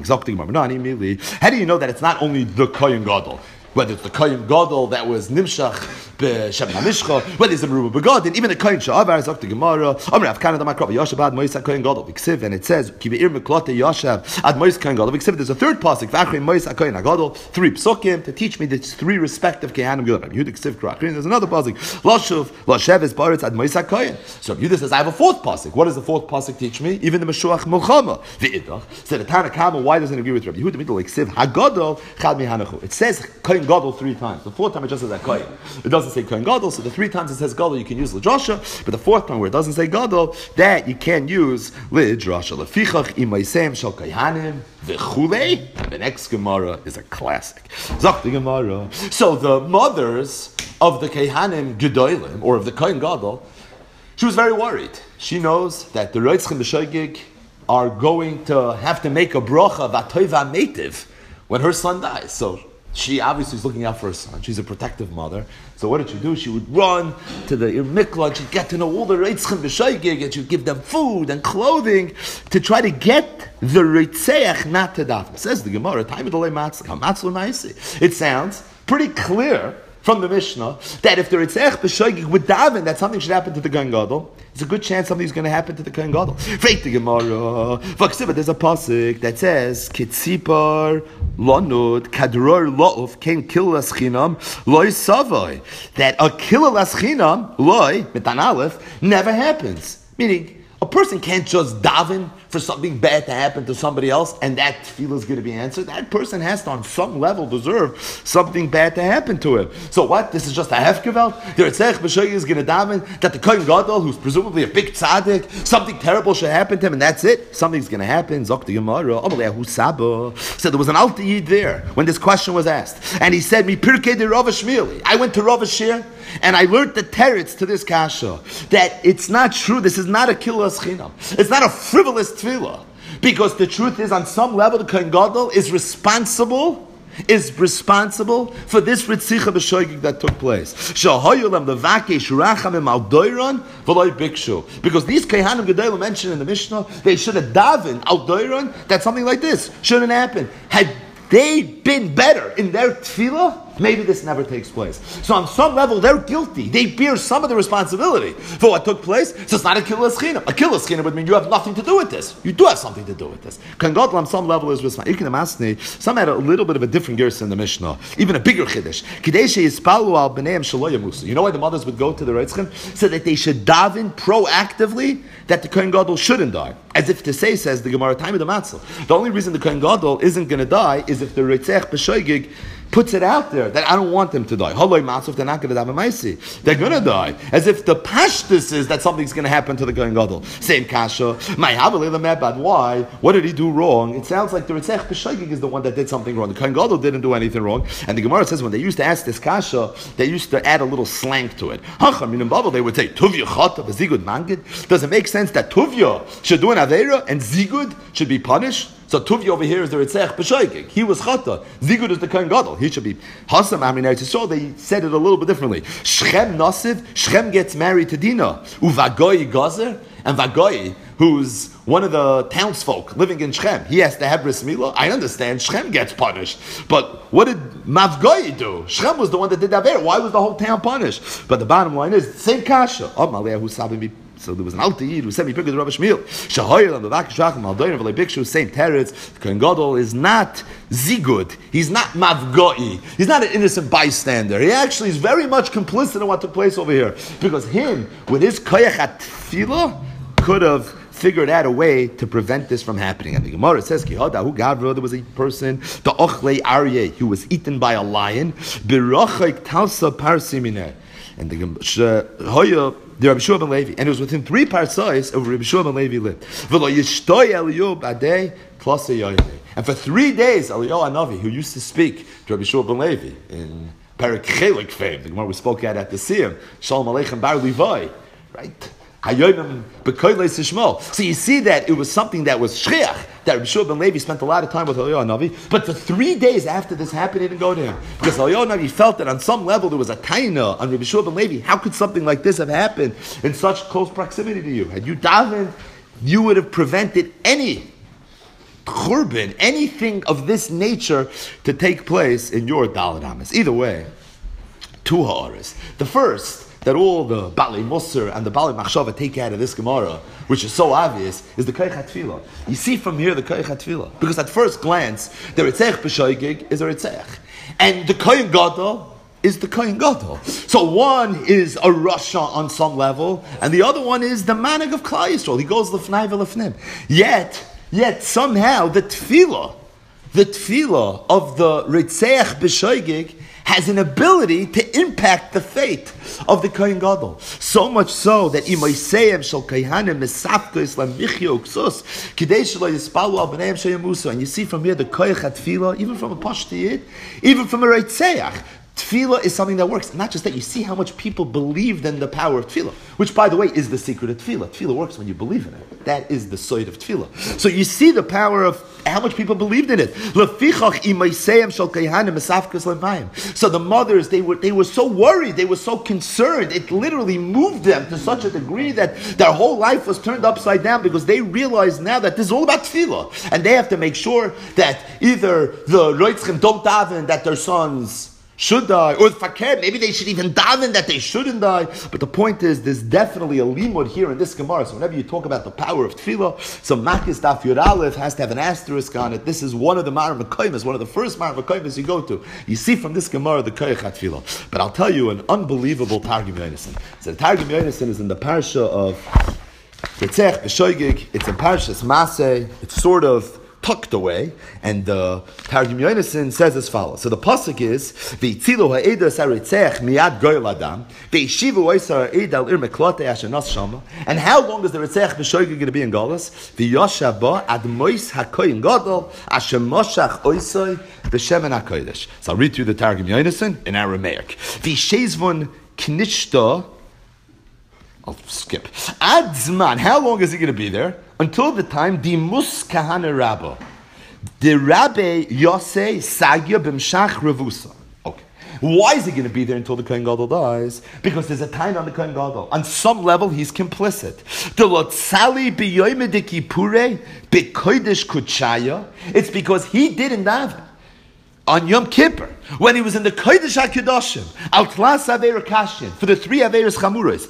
Speaker 1: How do you know that it's not only the Kohen Gadol? Whether it's the Kohen Gadol that was Nimshach b'Shem HaMishcha, whether it's the Meruba Begadim, even the Kohen Sha'avar, Zok the Gemara, Amr Avkana Damakra, Yoshav Ad Mois HaKohen Gadol, V'ksiv, and it says, Ki Be'ir Meklote Yoshav Ad Mois HaKohen Gadol, V'ksiv, there's a third pasuk, V'achri Mois HaKohen Gadol, three psukim, to teach me these three respective Kehanim Gadol. Yehuda Ksiv Krachrin, there's another pasuk, Loshuv, Loshev is Baritz Ad Mois HaKohen. So Yehuda says, I have a fourth pasuk. What does the fourth pasuk teach me? Even the Meshuach Melchama. V'idach, so the Tana Kama, why doesn't it agree with Rabbi Yehuda? Middle Ksiv, HaGadol, Chad Mihanachu. It says Kohen Gadol three times. The fourth time it just says Kohen. It doesn't say Kohen Gadol, so the three times it says Gadol you can use L'drasha, but the fourth time where it doesn't say Gadol, that you can use L'drasha. Lefichach imaisem shal Kayhanim v'chulei, and the next Gemara is a classic. Zok the Gemara. So the mothers of the Kayhanim Gedolim, or of the Kohen Gadol, she was very worried. She knows that the Reitzchim B'Shogig are going to have to make a bracha v'atoiva meitiv when her son dies. So she obviously is looking out for her son. She's a protective mother. So what did she do? She would run to the Ir Mikla and she'd get to know all the Reitzchim B'Shoigig and she'd give them food and clothing to try to get the Reitzeach not to daven. Says the Gemara, it sounds pretty clear from the Mishnah that if the Reitzeach B'Shoigig would daven, that something should happen to the Kohen Gadol. There's a good chance something's going to happen to the Kohen Gadol. Freit the Gemara. There's a pasuk that says, Kitzipar Lanud Kadror Lo'uf Ken Kilas Chinam Loi Savoi. That a Kilas Chinam Loi Mitan Aleph never happens. Meaning, a person can't just daven for something bad to happen to somebody else and that tefillah is going to be answered. That person has to, on some level, deserve something bad to happen to him. So what? This is just a hefgevelt? The Reitzchim B'Shoigig is going to daven that the Kohen Gadol, who's presumably a big tzaddik, something terrible should happen to him and that's it? Something's going to happen. Zok the Gemara. So there was an Alter Yid there when this question was asked. And he said, Mi Pirkei de Rav Shmueli. I went to Rav Shir and I learned the teretz to this kasha, that it's not true, this is not a kilas chinam. It's not a frivolous tefillah. Because the truth is, on some level, the Kohen Gadol is responsible is responsible for this Ritzicha b'shoigig that took place. Because these Kehanim Gedolim mentioned in the Mishnah, they should have davened al doiron that something like this shouldn't happen. Had they been better in their tefillah, maybe this never takes place. So on some level, they're guilty. They bear some of the responsibility for what took place. So it's not a killas chinam. A killas chinam would mean you have nothing to do with this. You do have something to do with this. Kohen Gadol on some level is responsible. Some had a little bit of a different gersa in the Mishnah, even a bigger chiddush. You know why the mothers would go to the Reitzchem? So that they should daven proactively that the Kohen Gadol shouldn't die. As if to say, says the Gemara, time of the Matzah. The only reason the Kohen Gadol isn't going to die is if the Ritzech b'shoigig puts it out there that I don't want them to die. Haloi matzuf, they're not going to die b'maisi. They're going to die. As if the pashtus is that something's going to happen to the Kohen Gadol. Same kasha. My havalei mebad. Why? What did he do wrong? It sounds like the Ritzech b'shoigig is the one that did something wrong. The Kohen Gadol didn't do anything wrong. And the Gemara says when they used to ask this kasha, they used to add a little slang to it. Hacham in Babel they would say tuvya chata v'zigud mangid. Does it make sense that tuvya should do an aveira and zigud should be punished? So Tuvi over here is the Ritzech b'shoigig. He was chata. Zigud is the Kohen Gadol. He should be Hasam Amin Eretz Yisrael. They said it a little bit differently. Shechem Nasiv. Shechem gets married to Dinah. Uvagoy Gazer. And Vagoy, who's one of the townsfolk living in Shechem, he has to have bris milah. I understand Shechem gets punished, but what did Mavgoy do? Shechem was the one that did that. Why was the whole town punished? But the bottom line is same kasha. Oh, Malaya who sabi. So there was an Alta Yid who said, "Me pick the Rabbi Shmuel." Shahoyel and the Vakishachim Aldoyin v'lei Bikshu. Same teretz. The Kohen Gadol is not zigud. He's not mavgoi. He's not an innocent bystander. He actually is very much complicit in what took place over here, because him with his koyach atfila could have figured out a way to prevent this from happening. And the Gemara says, "Ki hadahu gavra." There was a person, the ochlei aryeh, who was eaten by a lion. Birachik talsa parsimine. And the Hoya. The Rabbi Shua ben Levi, and it was within three parsais of Rabbi Shua ben Levi lived. And for three days, Eliyahu Hanavi, who used to speak to Rabbi Shua ben Levi in Perek Chelik fame, the Gemara we spoke at at the Siyam, Shalom Aleichem Bar Levi, right? So you see that it was something that was shriach, that Rabbi Shua ben Levi spent a lot of time with Eliyahu Hanavi, but for three days after this happened, he didn't go to him. Because Eliyahu Hanavi felt that on some level there was a taina on Rabbi Shua ben Levi. How could something like this have happened in such close proximity to you? Had you davened, you would have prevented any churban, anything of this nature to take place in your Daled Amis. Either way, two ha'aris. The first, that all the Baalei Musar and the Baalei Machshava take out of this Gemara, which is so obvious, is the Koyach HaTfilah. You see from here the Koyach HaTfilah. Because at first glance, the Ritzech b'shoigig is a Ritzech. And the Kohen Gadol is the Kohen Gadol. So one is a Rasha on some level, and the other one is the Manig of Klal Yisrael. He goes l'fnai v'l'fnim. Yet, yet somehow the Tfilah, the Tfilah of the Ritzech b'shoigig has an ability to impact the fate of the Kohen Gadol. So much so that Imoiseyem shel Kohanim Mesafkos LaMichyo Uksus Kidei Shelo Yispalu Al Bneiim Sheyamusu. And you see from here the Koyach HaTfilah, even from a Pashtiyid, even from a Reitzeach, Tefillah is something that works. Not just that, you see how much people believed in the power of Tefillah, which, by the way, is the secret of Tefillah. Tefillah works when you believe in it. That is the side of Tefillah. So you see the power of how much people believed in it. So the mothers, they were they were so worried, they were so concerned. It literally moved them to such a degree that their whole life was turned upside down, because they realized now that this is all about Tefillah. And they have to make sure that either the Reitzchem don't daven that their sons should die, or the fakir, maybe they should even daven that they shouldn't die. But the point is, there's definitely a limud here in this Gemara. So whenever you talk about the power of tefillah, so Makis Daf Yud Aleph has to have an asterisk on it. This is one of the Ma'ar Mekaymas, one of the first Ma'ar Mekaymas you go to. You see from this Gemara the Koyach HaTfilah. But I'll tell you an unbelievable Targum Yonason. So the Targum Yonason is in the parsha of Ritzech B'Shoigig. It's in Parshas Maseh. It's sort of tucked away, and the Targum Yonason says as follows. So the pasuk is V'itzilu ha'eda saritzech miyad goyel adam ve'ishivu oisar ha'eda al ir meklotei asher nas shama. And how long is the ritzech b'shoigig going to be in Galus? V'yoshav ba ad mois ha'koyin gadol asher moshach oisai b'shemen ha'kodesh. So I'll read through the Targum Yonason in Aramaic. V'shezvon knishta I'll skip. Adzman, how long is he going to be there? Until the time, Dimus Kahana Rabba. The Rabbi Yosei Sagya B'mshach Revusa. Okay. Why is he going to be there until the Kohen Gadol dies? Because there's a time on the Kohen Gadol. On some level, he's complicit. The Lotzali B'yoyme de Kippurei B'kodesh Kutshaya. It's because he didn't daven on Yom Kippur, when he was in the Kodesh HaKadoshim, Al Tlas Aveira Kashin, for the three Aveiras Chamuros,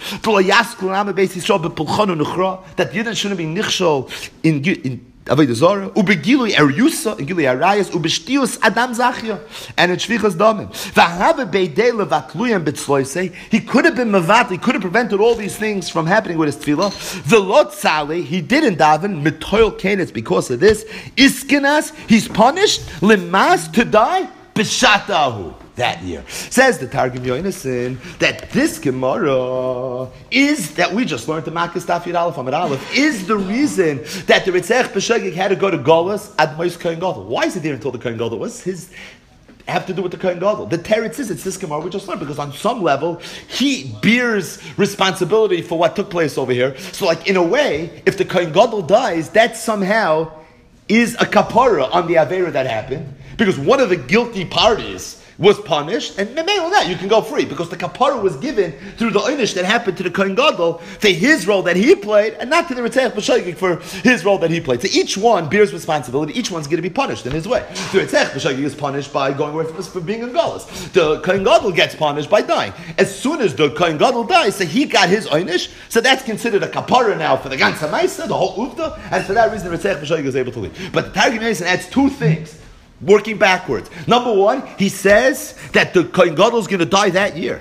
Speaker 1: that the Yidden shouldn't be nichshol in, in Avodah Zarah, ubegilui eryusa, in gilui arayas, ubeshtius Adam Zachia, and in Shvichas Damim. V'have beidei levatluyam b'tzloisei, he could have been mavat, he could have prevented all these things from happening with his tefillah. V'lot tzale, he didn't daven, mitoil kain, it's because of this. Iskinas, he's punished, limas, to die, b'shatahu. That year. Says the Targum Yonason that this Gemara is, that we just learned the Makkos Daf Yud Aleph Amud Aleph, is the reason that the Ritzach B'Shogeg had to go to Golas at Mos Kohen Gadol. Why is it there until the Kohen Gadol? What's his have to do with the Kohen Gadol? The Teretz is, it's this Gemara we just learned, because on some level, he bears responsibility for what took place over here. So like, in a way, if the Kohen Gadol dies, that somehow is a kapara on the Aveira that happened, because one of the guilty parties was punished, and maybe on that you can go free, because the kapara was given through the einish that happened to the Kohen Gadol for his role that he played, and not to the Ritzach B'Shogeg for his role that he played. So each one bears responsibility. Each one's going to be punished in his way. The Ritzach B'Shogeg is punished by going away from, from being in Galus. The Kohen Gadol gets punished by dying. As soon as the Kohen Gadol dies, so he got his einish, so that's considered a kapara now for the ganze Maisa, the whole uvda, and for that reason the Ritzach B'Shogeg is able to leave. But the Targum Yonason adds two things. Working backwards. Number one, he says that the Kohen Gadol is going to die that year.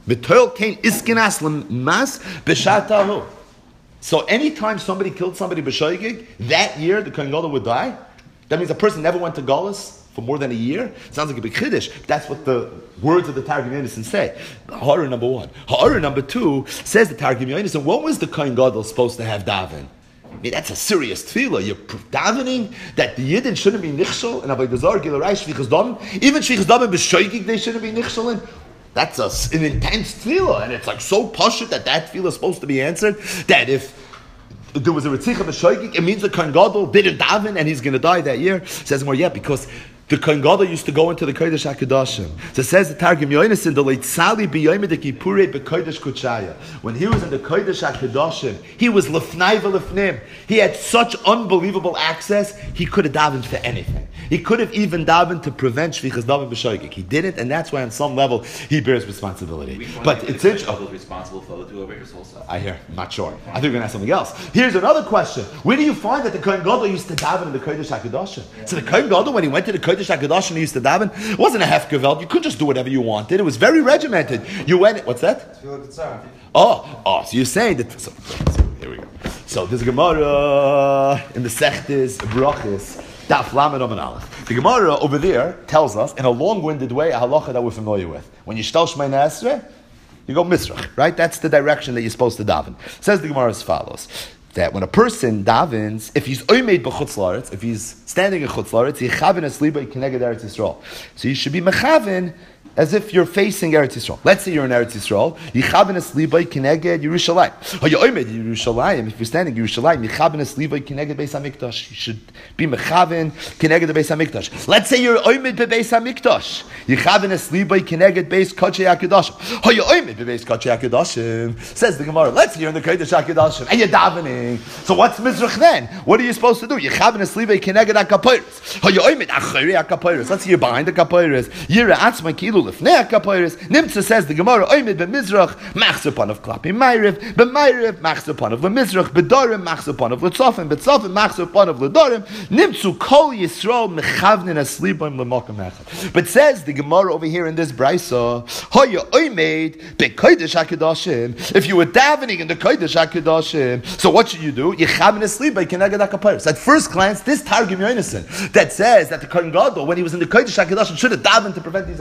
Speaker 1: So anytime somebody killed somebody b'shoigig, that year the Kohen Gadol would die. That means a person never went to Galus for more than a year. Sounds like a big chiddush. That's what the words of the Targum Yonason say. Horror number one. Horror number two says the Targum Yonason, what was the Kohen Gadol supposed to have daven? I mean, that's a serious tefillah. You're davening that the Yidden shouldn't be nichshol, and Avodah Zarah, Gilarai, Shvichas Damim, even Shvichas Damim b'shoigig, they shouldn't be nichshol in. That's a, an intense tefillah, and it's like so pashut that that tefillah is supposed to be answered, that if there was a Ritzicha b'shoigig, it means the Kohen Gadol didn't daven, and he's going to die that year. Says more, yeah, because the Kohen Gadol used to go into the Kodesh HaKadoshim. So it says the Targum Yonason, the Leitzali b'yoyme de Kippurei b'Kodesh Kutshaya. When he was in the Kodesh HaKadoshim, he was lefnai v'lefnim. He had such unbelievable access, he could have davened for anything. He could have even davened to prevent Shvichas Damim b'Shoigig. He didn't, and that's why on some level he bears responsibility. But it's interesting.
Speaker 2: Responsible for the two Aveiros also.
Speaker 1: I hear, I'm not sure. I think we're going to ask something else. Here's another question. Where do you find that the Kohen Gadol used to daven in the Kodesh HaKadoshim? Yeah. So the Kohen Gadol, when he went to the Kodesh HaKadoshim, he used to daven. It wasn't a hefgeveld. You could just do whatever you wanted. It was very regimented. You went. What's that? Oh, oh. So you're saying that. So, so here we go. So there's a Gemara in the Sechtes Brachos Daf Lamed Amud Aleph. The Gemara over there tells us in a long-winded way a halacha that we're familiar with. When you shtal Shemona Esrei, you go Mizrach, right? That's the direction that you're supposed to daven. Says the Gemara as follows: that when a person davens, if he's oimed b'chutz la'aretz, if he's standing in chutz la'aretz, yichaven es liba keneged Eretz Yisrael. So you should be mechaven as if you're facing Eretz Yisrael. Let's say you're in Eretz Yisrael. Yichaven es liba keneged Yerushalayim. Or you're oimed Yerushalayim. If you're standing in Yerushalayim, yichaven es liba keneged Beis Hamikdash. You should be mechaven keneged the Beis Hamikdash. Let's say you're oimed beBeis Hamikdash. Yichaven es liba keneged Beis Kodshei HaKadoshim. Or you're oimed beBeis Kodshei HaKadoshim. Says the Gemara. Let's say you're in the Kodesh HaKadoshim and you're davening. So what's Mizrach then? What are you supposed to do? Yichaven es liba keneged HaKaporos. Or you're oimed achari HaKaporos. Let's say you're behind the Kaporos. Yira atzma kilu lefnei HaKaporos. Nimtza says the Gemara, oimed beMizrach, machzor panav klapi Ma'ariv, beMa'ariv, machzor panav leMizrach, beDorim, machzor panav leTzofim, beTzofim, machzor panav leDorim, nimtzu kol Yisrael mechavnin aslibaim lemokim echad. But says the Gemara over here in this brisa, hoya oimed beKodesh HaKadoshim. If you were davening in the Kodesh HaKadoshim, so what should you do? Yechavnin aslibaim keneged HaKaporos. At first glance, this Targum Yonason that says that the Kohen Gadol, when he was in the Kodesh HaKadoshim, should have davened to prevent these affairs from happening.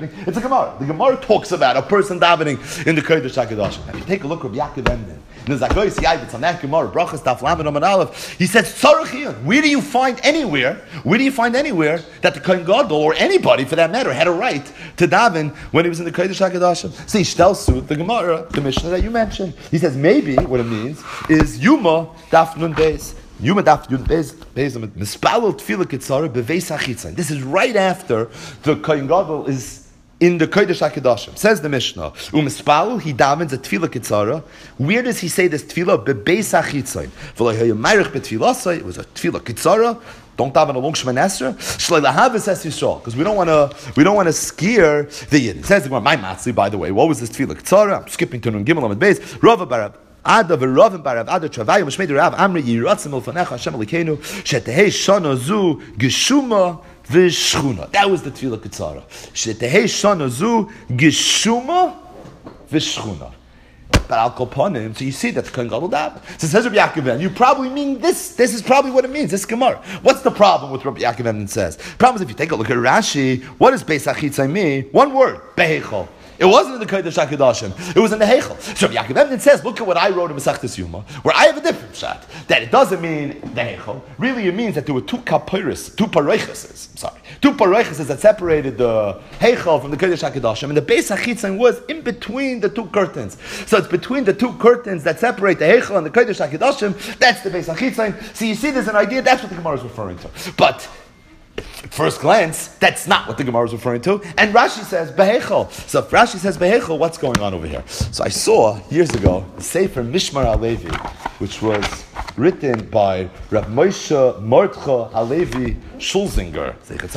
Speaker 1: happening? It's a Gemara. The Gemara talks about a person davening in the Kodesh HaKadoshim. If you take a look at Yaakov Emden, in the Zagoyis Yaibitz on that Gemara, Brachas Daf Lamed Amud Aleph, he says, Tzarech. Where do you find anywhere, where do you find anywhere that the Kohen Gadol, or anybody for that matter, had a right to daven when he was in the Kodesh HaKadoshim? See, Shtelsu, the Gemara, the Mishnah that you mentioned, he says maybe what it means is Yuma Daf Nun Beis. Yuma Daf Nun Beis, Mispalel Tefillah Kitzara Beveis HaChitzon. This is right after the Kohen Gadol is in the Kodesh HaKadoshim. Says the Mishnah, U'mispalel, he davens a Tefillah Kitzara. Where does he say this Tefillah? Bebeis HaChitzon. V'lo hayom marich betfilasai, it was a Tefillah Kitzara. Don't daven along Shemon Esrei. Shlei lahavis es Yisrael, because we don't want to we don't want to scare the Yid. It says my matzli, by the way. What was this Tefillah Kitzara? I'm skipping to Nun Gimel Amud Beis. Rava Barav Ada v'Ravim Barav Ada Travayu Mishmei Rav Amri Yiratzim Elfanecha Hashem Elokeinu Shetehei Shana Zu Geshuma V'Shchuna. That was the Tefillah Kitzara. Shetehei Shana Zu Geshuma V'Shchuna. But Al Koponim, so you see that the Kohen Gadol daven. So says Rabbi Yaakov Ben, you probably mean this. This is probably what it means. This Gemara. What's the problem with Rabbi Yaakov Ben says? The problem is if you take a look at Rashi, what does Beis HaChitzai mean? One word, Behechol. It wasn't in the Kodesh HaKadoshim. It was in the Heichel. So Rabbi Yaakov Ben says, look at what I wrote in Masechtas Yuma, where I have a different shot. That it doesn't mean the Heichel. Really, it means that there were two kapiris, two paroicheses. I'm sorry, two paroicheses that separated the Heichel from the Kodesh HaKadoshim, and the Beis HaChitzon was in between the two curtains. So it's between the two curtains that separate the Heichel and the Kodesh HaKadoshim. That's the Beis HaChitzon. So you see, there's an idea. That's what the Gemara is referring to. But at first glance, that's not what the Gemara is referring to. And Rashi says, Behechel. So if Rashi says Behechel, what's going on over here? So I saw, years ago, the Sefer Mishmar HaLevi, which was written by Rav Moshe Mordcha HaLevi Schulzinger.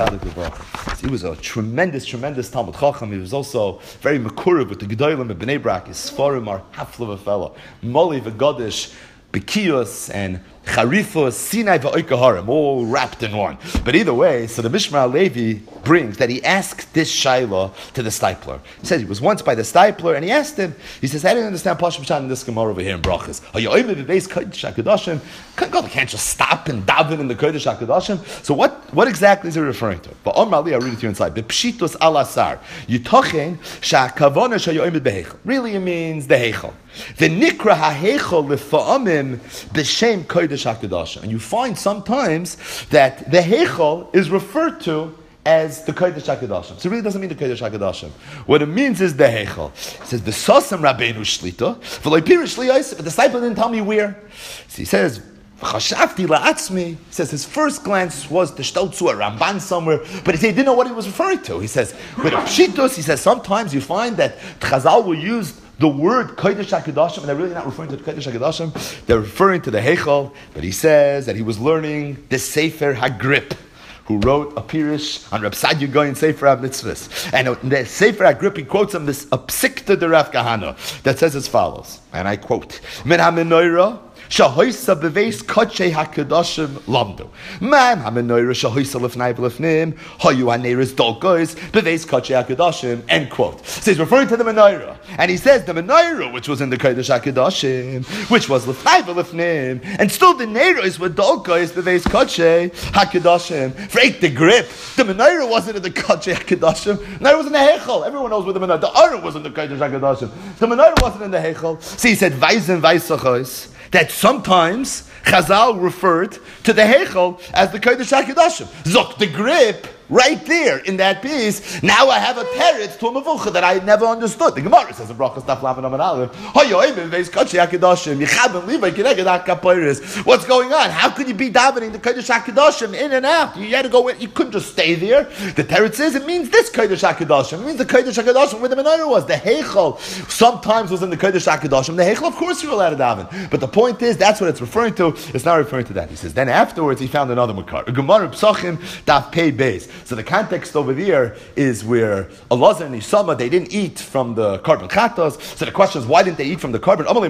Speaker 1: He was a tremendous, tremendous Talmud Chacham. He was also very mekurev with the Gedolim of Bnei Brak. His Sforim are half of a fellow. Moli v'Godish, Bekiyos and Charifos, Sinai v'Oikaharim, all wrapped in one. But either way, so the Mishmar HaLevi brings that he asked this Shaila to the Stipler. He says he was once by the Stipler and he asked him, he says, I didn't understand Pashim Shan in this Gemara over here in Brachas. Are you over the base Kodesh HaKadoshim? God can't just stop and daven in the Kodesh HaKadoshim. So what, what exactly is he referring to? But Omar Ali, I read it to you inside. B'pshitos al asar. Yitochen sha'kavona sha'yoyim b'heichel. Really it means the heichel. The nikra ha'heichel l'fa'amim b'shem Kodesh HaKadoshim. And you find sometimes that the heichel is referred to as the Kodesh HaKadoshim. So it really doesn't mean the Kodesh HaKadoshim. What it means is the heichel. It says, V'sosam Rabbeinu Shlita, v'lo pirish li yosef. The disciple didn't tell me where. So he says, V'chashavti la'atzmi. He says his first glance was to shteltzu a Ramban somewhere, but he said he didn't know what he was referring to. He says, with a pshitos, he says, sometimes you find that Chazal will use the word Kodesh HaKadoshim, and they're really not referring to the Kodesh HaKadoshim, they're referring to the Heichel, but he says that he was learning the Sefer HaGrip, who wrote a Pirish on Reb Sadia Goyen Sefer HaMitzvahs. And in the Sefer HaGrip, he quotes him this Apsikta de Rav Kahana, that says as follows, and I quote, Min HaMenoira, Shahoisa beveis kachei hakadoshim lamdu. Man hamenoira shahoisa lefnai v'lefnim hayu haneres dolgois beveis kachei hakadoshim. End quote. So he's referring to the menorah, and he says the menorah which was in the kodesh hakadoshim, which was lefnai v'lefnim, and still the neiros were dolgois beveis kachei hakadoshim. Break the grip. The menorah wasn't in the kachei hakadoshim. The menorah was in the heichel. Everyone knows where the menorah. The aron was in the kodesh hakadoshim. The menorah wasn't in the heichel. So he said vaisen vaisachos, that sometimes Chazal referred to the Heichel as the Kodesh HaKadoshim. Zok, the grip, right there in that piece, now I have a teretz to a mavucha that I never understood. The Gemara says in Brachas Daf Lamed Amud Aleph, Hayoim veis Kodesh HaKadoshim, Yichabim Levi Kineged HaKaporos. What's going on? How could you be davening the Kodesh HaKadoshim in and out? You had to go in, you couldn't just stay there. The teretz says it means this Kodesh HaKadoshim. It means the Kodesh HaKadoshim where the menorah was. The Heichel sometimes was in the Kodesh HaKadoshim. The Heichel, of course, you were allowed to daven. But the point is, that's what it's referring to. It's not referring to that. He says, then afterwards he found another Makar. A Gemara Psachim Daf Pei Beis. So the context over there is where Elazar and Isama, they didn't eat from the carbon chatos. So the question is, why didn't they eat from the carbon? Are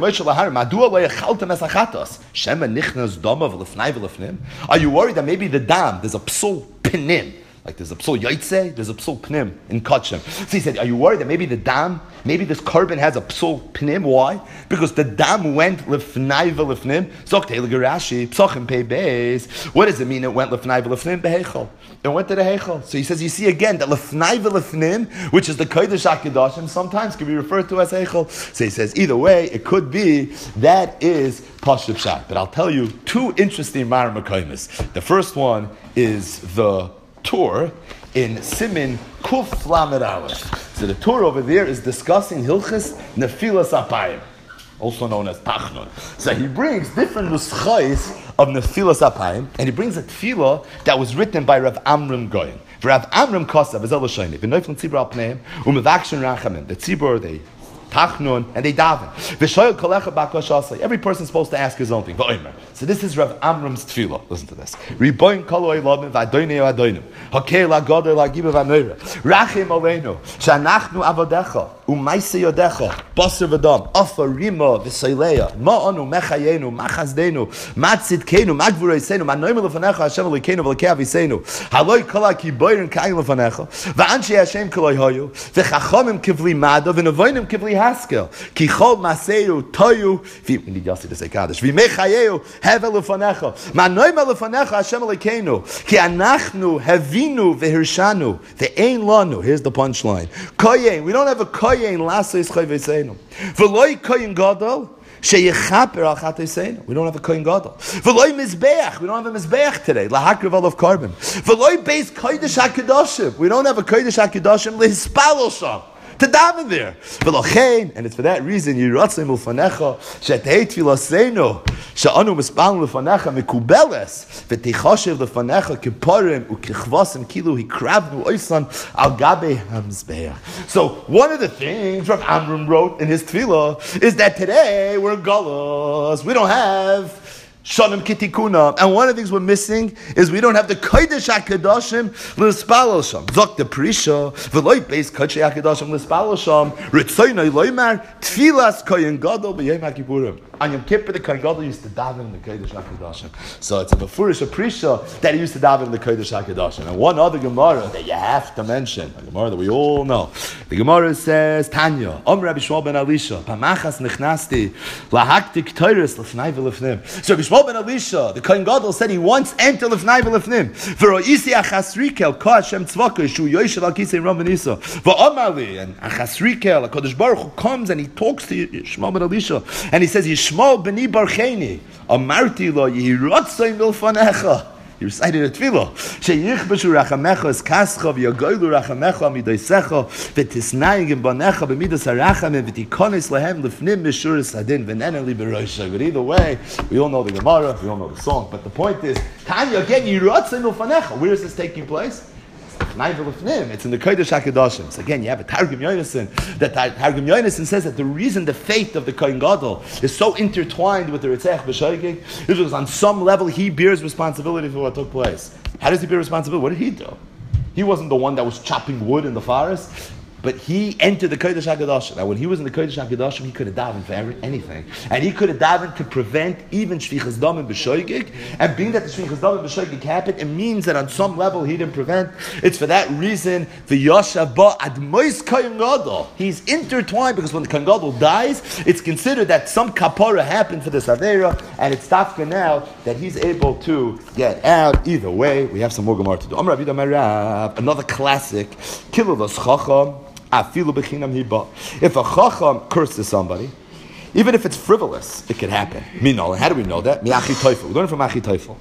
Speaker 1: you worried that maybe the dam, there's a psul pinim, Like there's a psul yaitse, there's a psul pnim in kachim. So he said, are you worried that maybe the dam, maybe this carbon has a psul pnim? Why? Because the dam went lefnai v'lefnim. Zoktei l'garashi psachim pei beis. What does it mean? It went lefnai v'lefnim behechol. It went to the hechol. So he says, you see again that lefnai v'lefnim, which is the kodesh hakedashim, sometimes can be referred to as hechol. So he says, either way, it could be that is pashut pshat. But I'll tell you two interesting mar makaymis. The first one is the tour in Simin Kuf Lamed Aleph. So the tour over there is discussing Hilchis Nefilas Apayim, also known as Tachnun. So he brings different nuschais of Nefilas Apayim, and he brings a tefillah that was written by Rav Amram Goyen. Rav Amram Kosav is Elashayni. V'noifel tzibur alpneim u'mevakshin rachamim. The tzibur, they Tachnun, and they daven. Every person is supposed to ask his own thing. So this is Rav Amram's tefillah. Listen to this. Riboin kol oilamim v'adoinei adoinim. Hakei lagodol lagiba v'anoira. Rachim aleinu. Shanachnu avodecha. Umaise yodecha. Basar v'dam. Afa rima v'seileya. Ma'anu mechayenu. Machazdenu. Matzidkenu. Magvureisenu. Manoim lefanecha. Hashem alikeinu v'lekei aviseinu. Haloi kola ki boirin ka'in lefanecha. V'anshei Hashem koloi hoyu. V'chachamim kivli mada. V'nevoinim kivli Haskel, Kichol Maseyu Toyu. We need Yossi to say Kaddish. V'mechayeu Hevel Lefanecha. Manoim Lefanecha Hashem Elokeinu. Ki Anachnu Havinu V'Hirshanu Ve'ein Lanu. Here's the punchline. Koyen. We don't have a Koyen Laseis Chayveseinu. V'loi Koyen Gadol. Sheyechaper al Chateiseinu. We don't have a Kohen Gadol. V'loi Mizbeach. We don't have a Mizbeach today. Lahakriv of carbon. V'loi Beis Kodesh HaKadoshim. We don't have a Kodesh HaKadoshim. Lehispalol sham. To daven there, and it's for that reason Yiratzim Ulfanecha Shetei Tfilaseinu She'anu Mispalin Ulfanecha Mikubeles V'Teichashiv Ulfanecha Kiparim Ukichvasim Kilu Hikravnu Oisan Al Gabe Hamzbeach. So one of the things Rav Amram wrote in his tefillah is that today we're galus. We don't have Shanim Kitikuna. And one of the things we're missing is we don't have the Kodesh HaKadoshim L'Spalel Sham. Zok the Prisha, V'loi Beis Kodesh HaKadoshim L'Spalel Sham, Ritzoynoi Loimar, Tfilas Koyen Gadol B'Yom HaKippurim. On Yom Kippur, the Kohen Gadol used to daven in the Kodesh HaKadoshim. So it's a Befurish, a Prisha, that he used to daven in the Kodesh HaKadoshim. And one other Gemara that you have to mention, a Gemara that we all know. The Gemara says, Tanya, Om Rabbi Shmuel ben Elisha, Pamachas Nechnasti, Lahaktik Teiris, L'fnai V'Lefnim. So Shmuel ben Elisha, the Kohen Gadol, said he once entered L'fnai V'Lefnim. V'ro'isi Achasrikel, Ko Hashem Tzvaka, Shu Yoshel Al Kisei Ram Benisa. V'omali, and Achasrikel, HaKadosh Baruch Hu comes and he talks to Shmuel ben Elisha, and he says, Yishmael b'ni barcheni, Amarti lo, Yihiratzay milfanecha. He recited a tefillah. Sheyichbeshu rachamecha es kascha v'yagoylu rachamecha midaisecha v'tisnayim banecha b'midas haracham v'tikonis lehem lefnim mishuris adin v'nenen li b'roisha. But either way, we all know the Gemara, we all know the song. But the point is, Tanya again, Yiratzay milfanecha. Where is this taking place? It's in the Kodesh HaKadoshim. So again, you have a Targum Yonason. That Targum Yonason says that the reason the faith of the Kohen Gadol is so intertwined with the Ritzach B'Shoigig is because on some level he bears responsibility for what took place. How does he bear responsibility? What did he do? He wasn't the one that was chopping wood in the forest. But he entered the Kodesh HaKadoshim. Now, when he was in the Kodesh HaKadoshim, he could have davened for anything. And he could have davened to prevent even Shvichas Damim B'Shoigig. And being that the Shvichas Damim B'Shoigig happened, it means that on some level he didn't prevent. It's for that reason, the Yoshav Ba Admois Kohen Gadol. He's intertwined because when the Kohen Gadol dies, it's considered that some kapara happened for this Aveira, and it's tafka now that he's able to get out. Either way, we have some more Gemara to do. Amar Rabbi Damarav, another classic, Kilulas Chacham. If a chacham curses somebody, even if it's frivolous, it could happen. Minol. How do we know that? Mi'achi Teufel. We learn from Achi Teufel.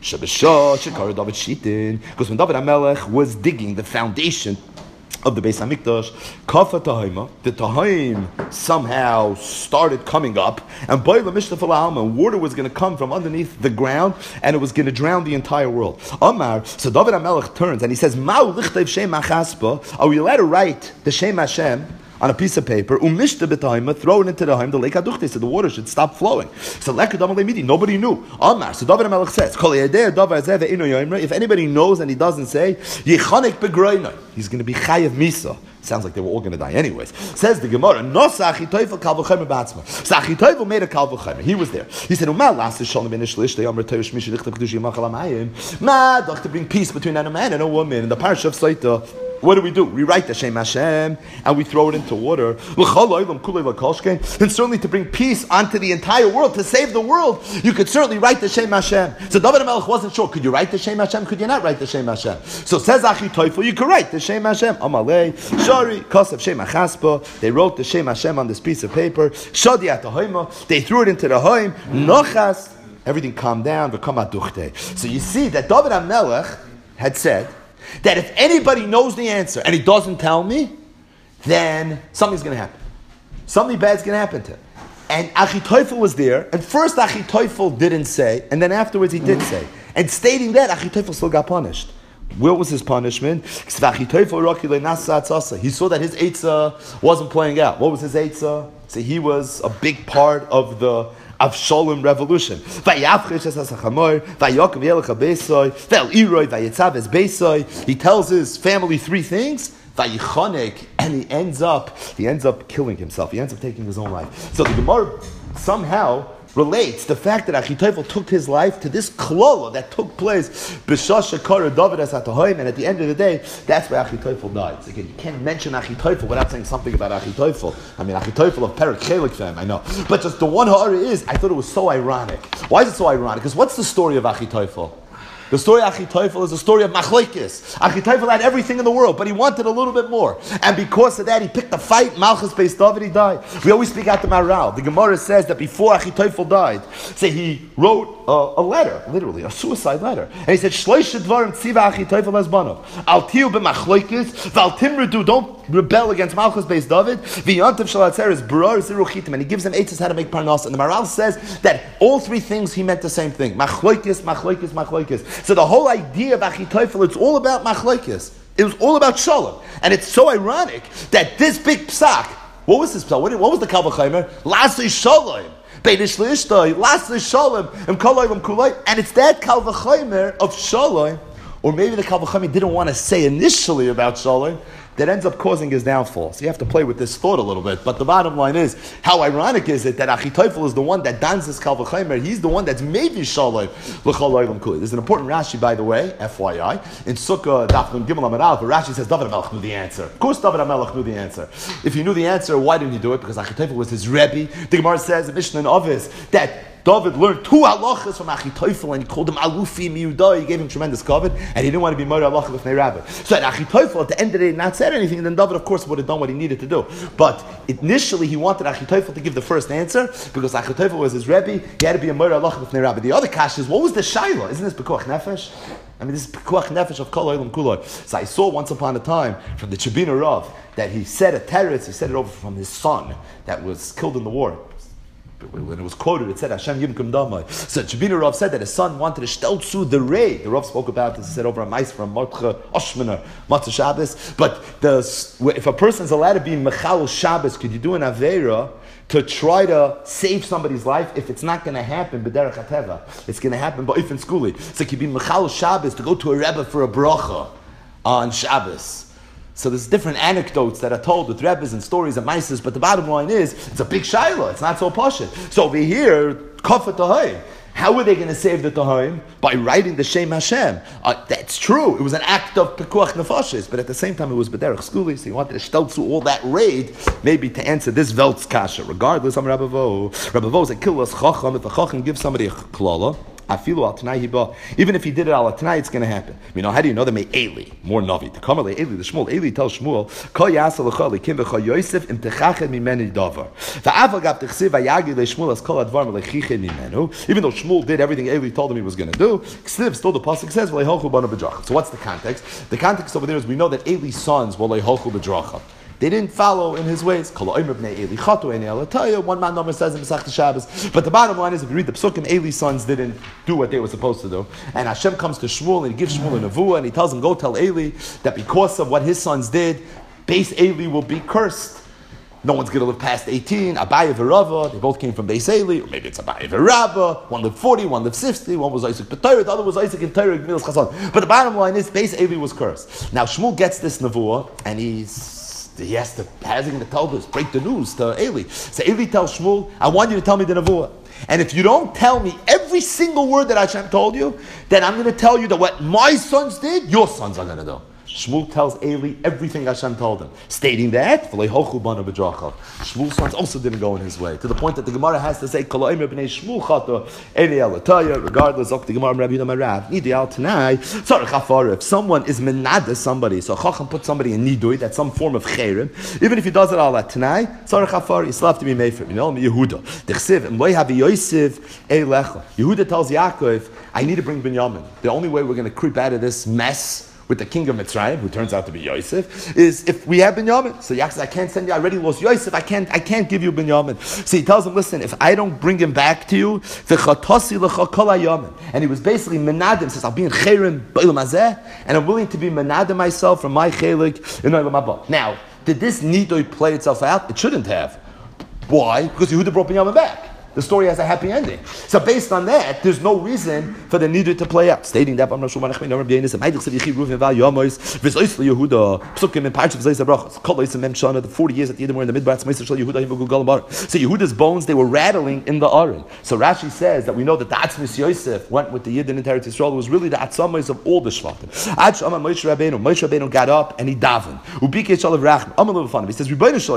Speaker 1: Because when David HaMelech was digging the foundation of the Beis Hamikdash, Kafa Tahima, the Tahim somehow started coming up, and Boila Mishnah Alma, water was going to come from underneath the ground, and it was going to drown the entire world. Amar, so David HaMelech turns and he says, Ma'u lichteiv Shem HaChaspa, are we allowed to write the Shem Hashem on a piece of paper, umishta b'tahima, throw it into the haim, the lake aduchte, so the water should stop flowing. So nobody knew. Amar, so David HaMelech says, if anybody knows and he doesn't say, he's going to be chayav misa. Sounds like they were all going to die anyways. Says the Gemara, no Sachi Teufel kal v'chomer b'atzma. Sachi Teufel made a kal v'chomer. He was there. He said, "Umal last shalom ben ishlish they amr teish mish lichtav kedushi machal amayim." Ma, doch to bring peace between a man and a woman. In the parasha of Saita, what do we do? We write the Shem Hashem and we throw it into water. And certainly to bring peace onto the entire world, to save the world, you could certainly write the Shem Hashem. So David HaMelech wasn't sure. Could you write the Shem Hashem? Could you not write the Shem Hashem? So says Achi Teufel, you could write the Shem Hashem. Amalei, Shari, Kosev Shem Achaspa. They wrote the Shem Hashem on this piece of paper. Shadi at the Hoima. They threw it into the Hoim. Nochas. Everything calmed down. V'kama duchte. So you see that David HaMelech had said that if anybody knows the answer and he doesn't tell me, then something's going to happen. Something bad's going to happen to him. And Achitophel was there, and first Achitophel didn't say, and then afterwards he did say. And stating that, Achitophel still got punished. What was his punishment? He saw that his Eitzah wasn't playing out. What was his Eitzah? So he was a big part of the Avshalom revolution. He tells his family three things, and he ends up he ends up killing himself. He ends up taking his own life. So the Gemara somehow relates the fact that Achitophel took his life to this klola that took place b'shasha kara David as atahoim, and at the end of the day, that's why Achitophel died. So again, you can't mention Achitophel without saying something about Achitophel. I mean, Achitophel of Perek Chelik fam, I know, but just the one ha'ara is, I thought it was so ironic. Why is it so ironic? Because what's the story of Achitophel? The story of Achitophel is a story of machlokes. Achitophel had everything in the world, but he wanted a little bit more. And because of that, he picked a fight. Malchus based David, he died. We always speak out the Maral. The Gemara says that before Achitophel died, say he wrote a, a letter, literally, a suicide letter. And he said, Shloisha dvarim tziva Achitophel es banav. Al tiu b'machlokes, v'al timrudu, don't rebel against Malchus based David. V'yantav shalatzer is b'rar ziruchitim. And he gives them eitzes how to make parnas. And the Maral says that all three things he meant the same thing. Machlokes, machlokes, machlokes. So the whole idea of Achitophel, it's all about machlokes. It was all about shalom. And it's so ironic that this big psak, what was this psak? What, what was the Kal V'chomer? Lasei shalom. Beinish li'ishtoi. Lasei shalom. And it's that Kal V'chomer of shalom, or maybe the Kal V'chomer didn't want to say initially about shalom, that ends up causing his downfall. So you have to play with this thought a little bit. But the bottom line is, how ironic is it that Achitophel is the one that dons this Kal V'chomer? He's the one that's maybe shalom l'chol olam kuli. There's an important Rashi, by the way, F Y I, in Sukkah Daf Nun Gimel Amud Aleph, where Rashi says David HaMelech knew the answer. Of course, David HaMelech knew the answer. If he knew the answer, why didn't he do it? Because Achitophel was his Rebbe. The Gemara says in Mishnah and Ovis that David learned two halachas from Achitophel, and he called him Alufi Miyudah. He gave him tremendous kavod, and he didn't want to be murder halacha with Rabbi. So at Achitophel, at the end of the day, not said anything, and then David, of course, would have done what he needed to do. But initially, he wanted Achitophel to give the first answer, because Achitophel was his Rebbe, he had to be a murder halacha with Rabbi. The other kash is, what was the shaila? Isn't this Pekuach Nefesh? I mean, this is Pekuach Nefesh of Kol Olam Kuloi. So I saw once upon a time, from the Chabina Rav, that he said a teretz, he said it over from his son, that was killed in the war. When it was quoted, it said Hashem Yimkum Damai. So Chabina Rav said that his son wanted to shteltzu the raid. The Rav spoke about this. He said over a mice from Mordcha Oshmaner, Matzah Shabbos. But the, if a person is allowed to be Mechal Shabbos, could you do an Aveira to try to save somebody's life if it's not going to happen b'derech hateva? It's going to happen b'ofen skuli. So it could be Mechal Shabbos to go to a Rebbe for a bracha on Shabbos. So there's different anecdotes that are told with Rebbes and stories and mices, but the bottom line is, it's a big shaila. It's not so pashut. So over here, kafat tahayim. How were they going to save the tahayim? By writing the Shem Hashem. Uh, that's true. It was an act of pekuach nefashis, but at the same time it was b'derech skuli. So he wanted to shteltzu all that raid, maybe to answer this velt's kasha. Regardless, I'm Rabbi Vo. Rabbi Vo said, kill us chacham. If a chacham gives somebody a klala, Afilu al Tanai hiba. Even if he did it al Tanai, it's going to happen. You know, how do you know that may Eli more Navi? The Kamer Eli, the Shmuel Eli tells Shmuel, Kol Yasal Chali Kim B'Cha Yosef Im Techached Mimeni Davar. Va'aval Gab Techsiv Vayagi Le Shmuel As Kol Advar Melechiche Mimenu. Even though Shmuel did everything Eli told him he was going to do, Ksiv still the pasuk says V'Leiholchu B'Na B'Dracha. So what's the context? The context over there is we know that Eli's sons were Leiholchu B'Dracha. They didn't follow in his ways. One man number says in Masechta Shabbos. But the bottom line is, if you read the Psukim, Eli's sons didn't do what they were supposed to do. And Hashem comes to Shmuel and he gives Shmuel a nevuah and he tells him, go tell Eli that because of what his sons did, base Eli will be cursed. no one's going to live past eighteen. Abaye v'Rava, they both came from Beis Eli, or maybe it's Abaye v'Rabba. One lived forty, one lived sixty, one was Isaac B'Torah, the other was Isaac and Torah, Gemilas Chazon. But the bottom line is, Beis Eli was cursed. Now Shmuel gets this nevuah, and he's, he has to, how's he going to tell this, break the news to Eli. So Eli tells Shmuel, I want you to tell me the nevuah. And if you don't tell me every single word that Hashem told you, then I'm going to tell you that what my sons did, your sons are going to do. Shmuel tells Eli everything Hashem told him, stating that Shmuel's sons also didn't go in his way, to the point that the Gemara has to say, regardless of the Gemara, if someone is menada somebody, so Chacham put somebody in nidui, that's some form of chayrim, even if he does it all at Tanai, you still have to be made for it. You know, Yehuda. Yehuda tells Yaakov, I need to bring Binyamin. The only way we're going to creep out of this mess with the king of Mitzrayim, who turns out to be Yosef, is if we have Binyamin. So Yaakov says, I can't send you, I already lost Yosef, I can't I can't give you Binyamin. So he tells him, listen, if I don't bring him back to you, and he was basically menadim, says, I'll be in Chayrim, and I'm willing to be menadim myself from my chelik in Olam Haba. Now, did this nidui play itself out? It shouldn't have. Why? Because Yehuda brought Binyamin back. The story has a happy ending. So based on that, there's no reason for the nidui to play out. Stating that, the forty years at the end were in the midbar. So Yehuda's bones, they were rattling in the Aron. So Rashi says that we know that the Atzmis Yosef went with the Yidden into Eretz Yisrael. It was really the Atzamis of all the Shvatim. Moshe Rabbeinu, Moshe Rabbeinu got up and he davened. He says,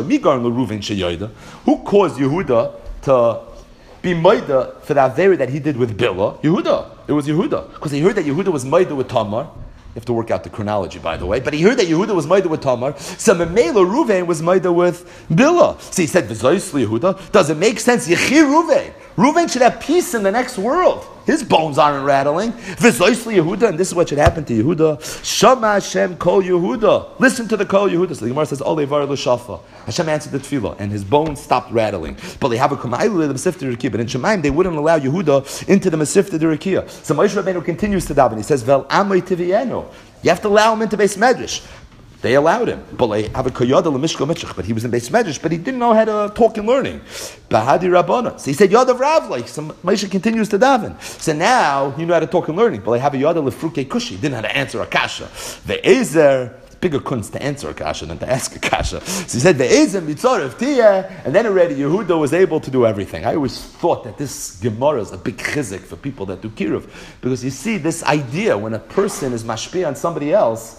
Speaker 1: who caused Yehuda to be Maida for the Avera that he did with Bilah? Yehuda. It was Yehuda. Because he heard that Yehuda was Maida with Tamar. You have to work out the chronology, by the way. But he heard that Yehuda was Maida with Tamar. So Memela Ruvain was Maida with Bilah. So he said, V'zoisli Yehuda. Does it make sense? Yechi Ruvain. Ruvain should have peace in the next world. His bones aren't rattling. V'zoisli Yehuda, and this is what should happen to Yehuda. Shama Hashem Kol Yehuda. Listen to the Kol Yehuda. So the Gemara says, Olei Var L'Shafa. Hashem answered the tefillah, and his bones stopped rattling. But they have a Kamailu the Masifta D'Rekiah. But in Shemaim, they wouldn't allow Yehuda into the Masifta D'Rekiah. So Moshe Rabbeinu continues to daven. He says, Vel Amay Tivienu. You have to allow him into Beis Medrash. They allowed him. But they have a Koyada L'Mishko Mitzvah. But he was in Beis Medrash, but he didn't know how to talk and learning. Bahadi Rabbana. So he said, Yadav Rav. Like, so Moshe continues to daven. So now, you know how to talk and learning. But they have a Yadav L'Fruke Kushi. He didn't know how to answer a kasha. The Ezer. Bigger kunst to answer a kasha than to ask a kasha. So he said, "Ve'ezem mitzorev tiyeh," and then already Yehuda was able to do everything. I always thought that this Gemara is a big chizik for people that do kiruv, because you see this idea when a person is mashpia on somebody else,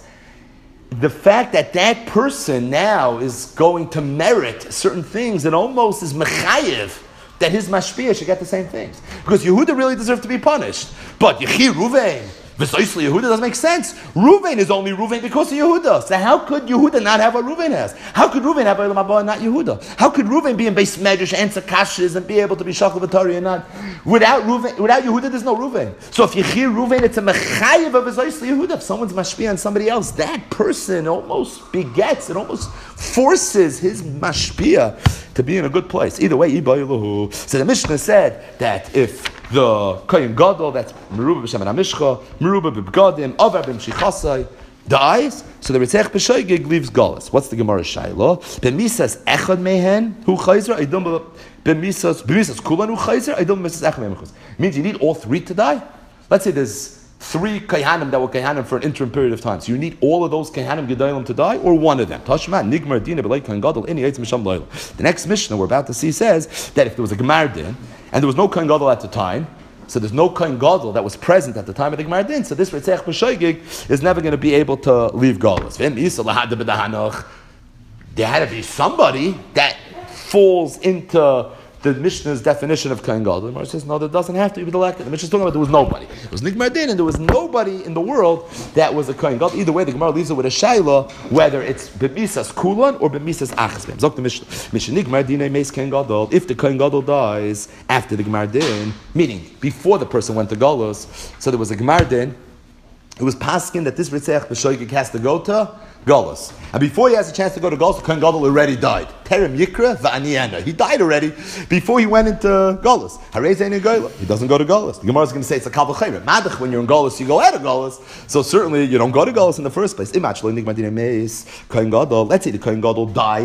Speaker 1: the fact that that person now is going to merit certain things, it almost is mechayev that his mashpia should get the same things, because Yehuda really deserved to be punished, but Yechi Ruvain. V'soisli Yehuda doesn't make sense. Ruvain is only Ruvain because of Yehuda. So how could Yehuda not have what Ruvain has? How could Ruvain have Olam Haba and not Yehuda? How could Ruvain be in Beis Medrash, answer kashas, and be able to be Shachal V'Tari and not? Without Ruvain, without Yehuda, there's no Ruvain. So if you hear Ruvain, it's a mechayev of V'soisli Yehuda. If someone's mashpia on somebody else, that person almost begets, it almost forces his mashpia to be in a good place. Either way, Ibayilahu. So the Mishnah said that if the Kohen Gadol, that's Meruba b'Shem HaMishcha, Meruba b'Bgadim, Avar b'Mshichasai, dies, so the Ritzech b'Shoigig leaves Galus. What's the Gemara Shaila? B'misas echad mehen hu chayzer, Eidum b'misas b'misas kulan hu chayzer, Eidum b'misas echad mehen hu chayzer. Means you need all three to die? Let's say there's three Kehanim that were Kehanim for an interim period of time. So you need all of those Kehanim Gedalim to die, or one of them. Tashma, Nigmar, Dina, B'lai, Kohen Gadol, Ini, Eitz, Misham, Laila. The next Mishnah we're about to see says that if there was a Gemar Din, and there was no Kohen Gadol at the time, so there's no Kohen Gadol that was present at the time of the Gemar Din, so this Ritzech B'Shoigig is never going to be able to leave Galus. There had to be somebody that falls into the Mishnah's definition of Kohen Gadol. The Gemara says, no, there doesn't have to be the elected. The Mishnah's talking about there was nobody. It was Nigmar Din, and there was nobody in the world that was a Kohen Gadol. Either way, the Gemara leaves it with a Shaila, whether it's B'misas Kulan or B'misas Achas. Zok the Mishnah. Mishnah Nigmar Din meis Kohen Gadol. If the Kohen Gadol dies after the Gemar Din, meaning before the person went to Galus, so there was a Gemar Din, it was paskin that this Ritzech B'Shoigig has to go to Galus. And before he has a chance to go to Galus, the Kohen Gadol already died. Terem Yikra v'Aniana. He died already before he went into Galus. Harei Zein Gola. He doesn't go to Galus. The Gemara is going to say it's a Kal V'Chayra. Madach, when you're in Galus, you go out of Galus. So certainly you don't go to Galus in the first place. Imach lo nigmar din meis Kohen Gadol. Let's say the Kohen Gadol died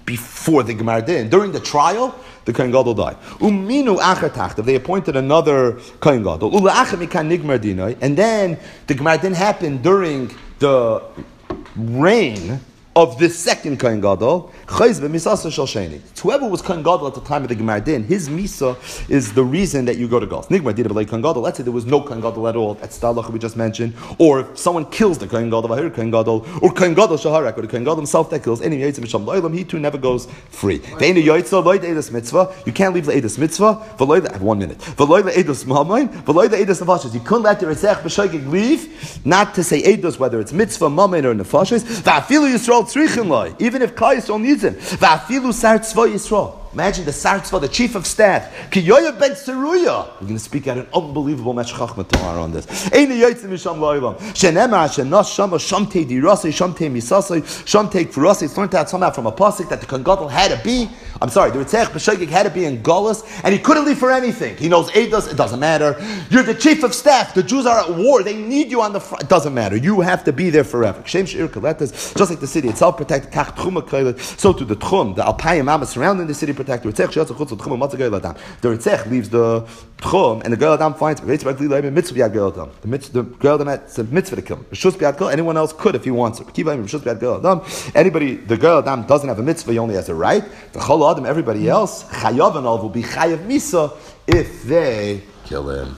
Speaker 1: before the Gemar Din. During the trial, the Kohen Gadol died. Uminu acher tachtav. They appointed another Kohen Gadol. Ula acher mikan nigmar dinoi. And then the Gemar Din happened during the reign of the second Kohen Gadol. Whoever was Kohen Gadol at the time of the Gemar Din, his misa is the reason that you go to Gauls. Nigmar Din Kohen Gadol. Let's say there was no Kohen Gadol at all. That's the halacha we just mentioned. Or if someone kills the Kohen Gadol, Vahir Kohen Gadol, or Kohen Gadol Shaharak, or the Kohen Gadol himself that kills any Yitzim Misham Lo'ilam, he too never goes free. The Einu Yitzah Lo'i the Eidos Mitzvah. You can't leave the Eidos Mitzvah. V'Lo'i the I have one minute. V'Lo'i the Eidos Mamayin. V'Lo'i the Eidos Nefashos. You couldn't let the Ritzach B'Shogeg leave, not to say Eidos whether it's Mitzvah, Mamayin, or Nefashos. V'Afilu Yisrael Tzrichin Lo'i. Even if Klal Yisrael needs him. V'Afilu Sar Tzva Yisrael. Imagine the Sar Tzva, the chief of staff. Ki Yoav ben Tzeruya. We're going to speak out an unbelievable Meshech Chachma tomorrow on this. Einu Yotzim Misham Lo'ilam. Shenemar Shenas Shama Shamtei Dirasei Shamtei Misasei Shamtei Kfurasei. It's learned out somehow from a pasuk that the Kohen Gadol had to be. I'm sorry, the Ritzach B'Shogeg had to be in Galus, and he couldn't leave for anything. He knows Eidos. It doesn't matter. You're the chief of staff. The Jews are at war. They need you on the front. It doesn't matter. You have to be there forever. Shem She'ir Kaletas. Just like the city itself protected. Kach Tchuma Kailet. So to the Tchum, the Alpayim Amas surrounding the city protect. The Ritzach She'atz Chutz Tchum Matzah Geil Adam. The Ritzach leaves the Tchum, and the Geil Adam finds Ritzach Li Leibim Mitzvah Yad Geil Adam. The mitzvah, the Geil Adam it's a mitzvah to kill him. Rishus B'Yad Kol. Anyone else could if he wants to. Kiva Rishus B'Yad Geil Adam. Anybody, the Geil Adam doesn't have a mitzvah. He only has a right. The Chol Adam, everybody else, Chayav and all will be Chayav Misa if they kill him.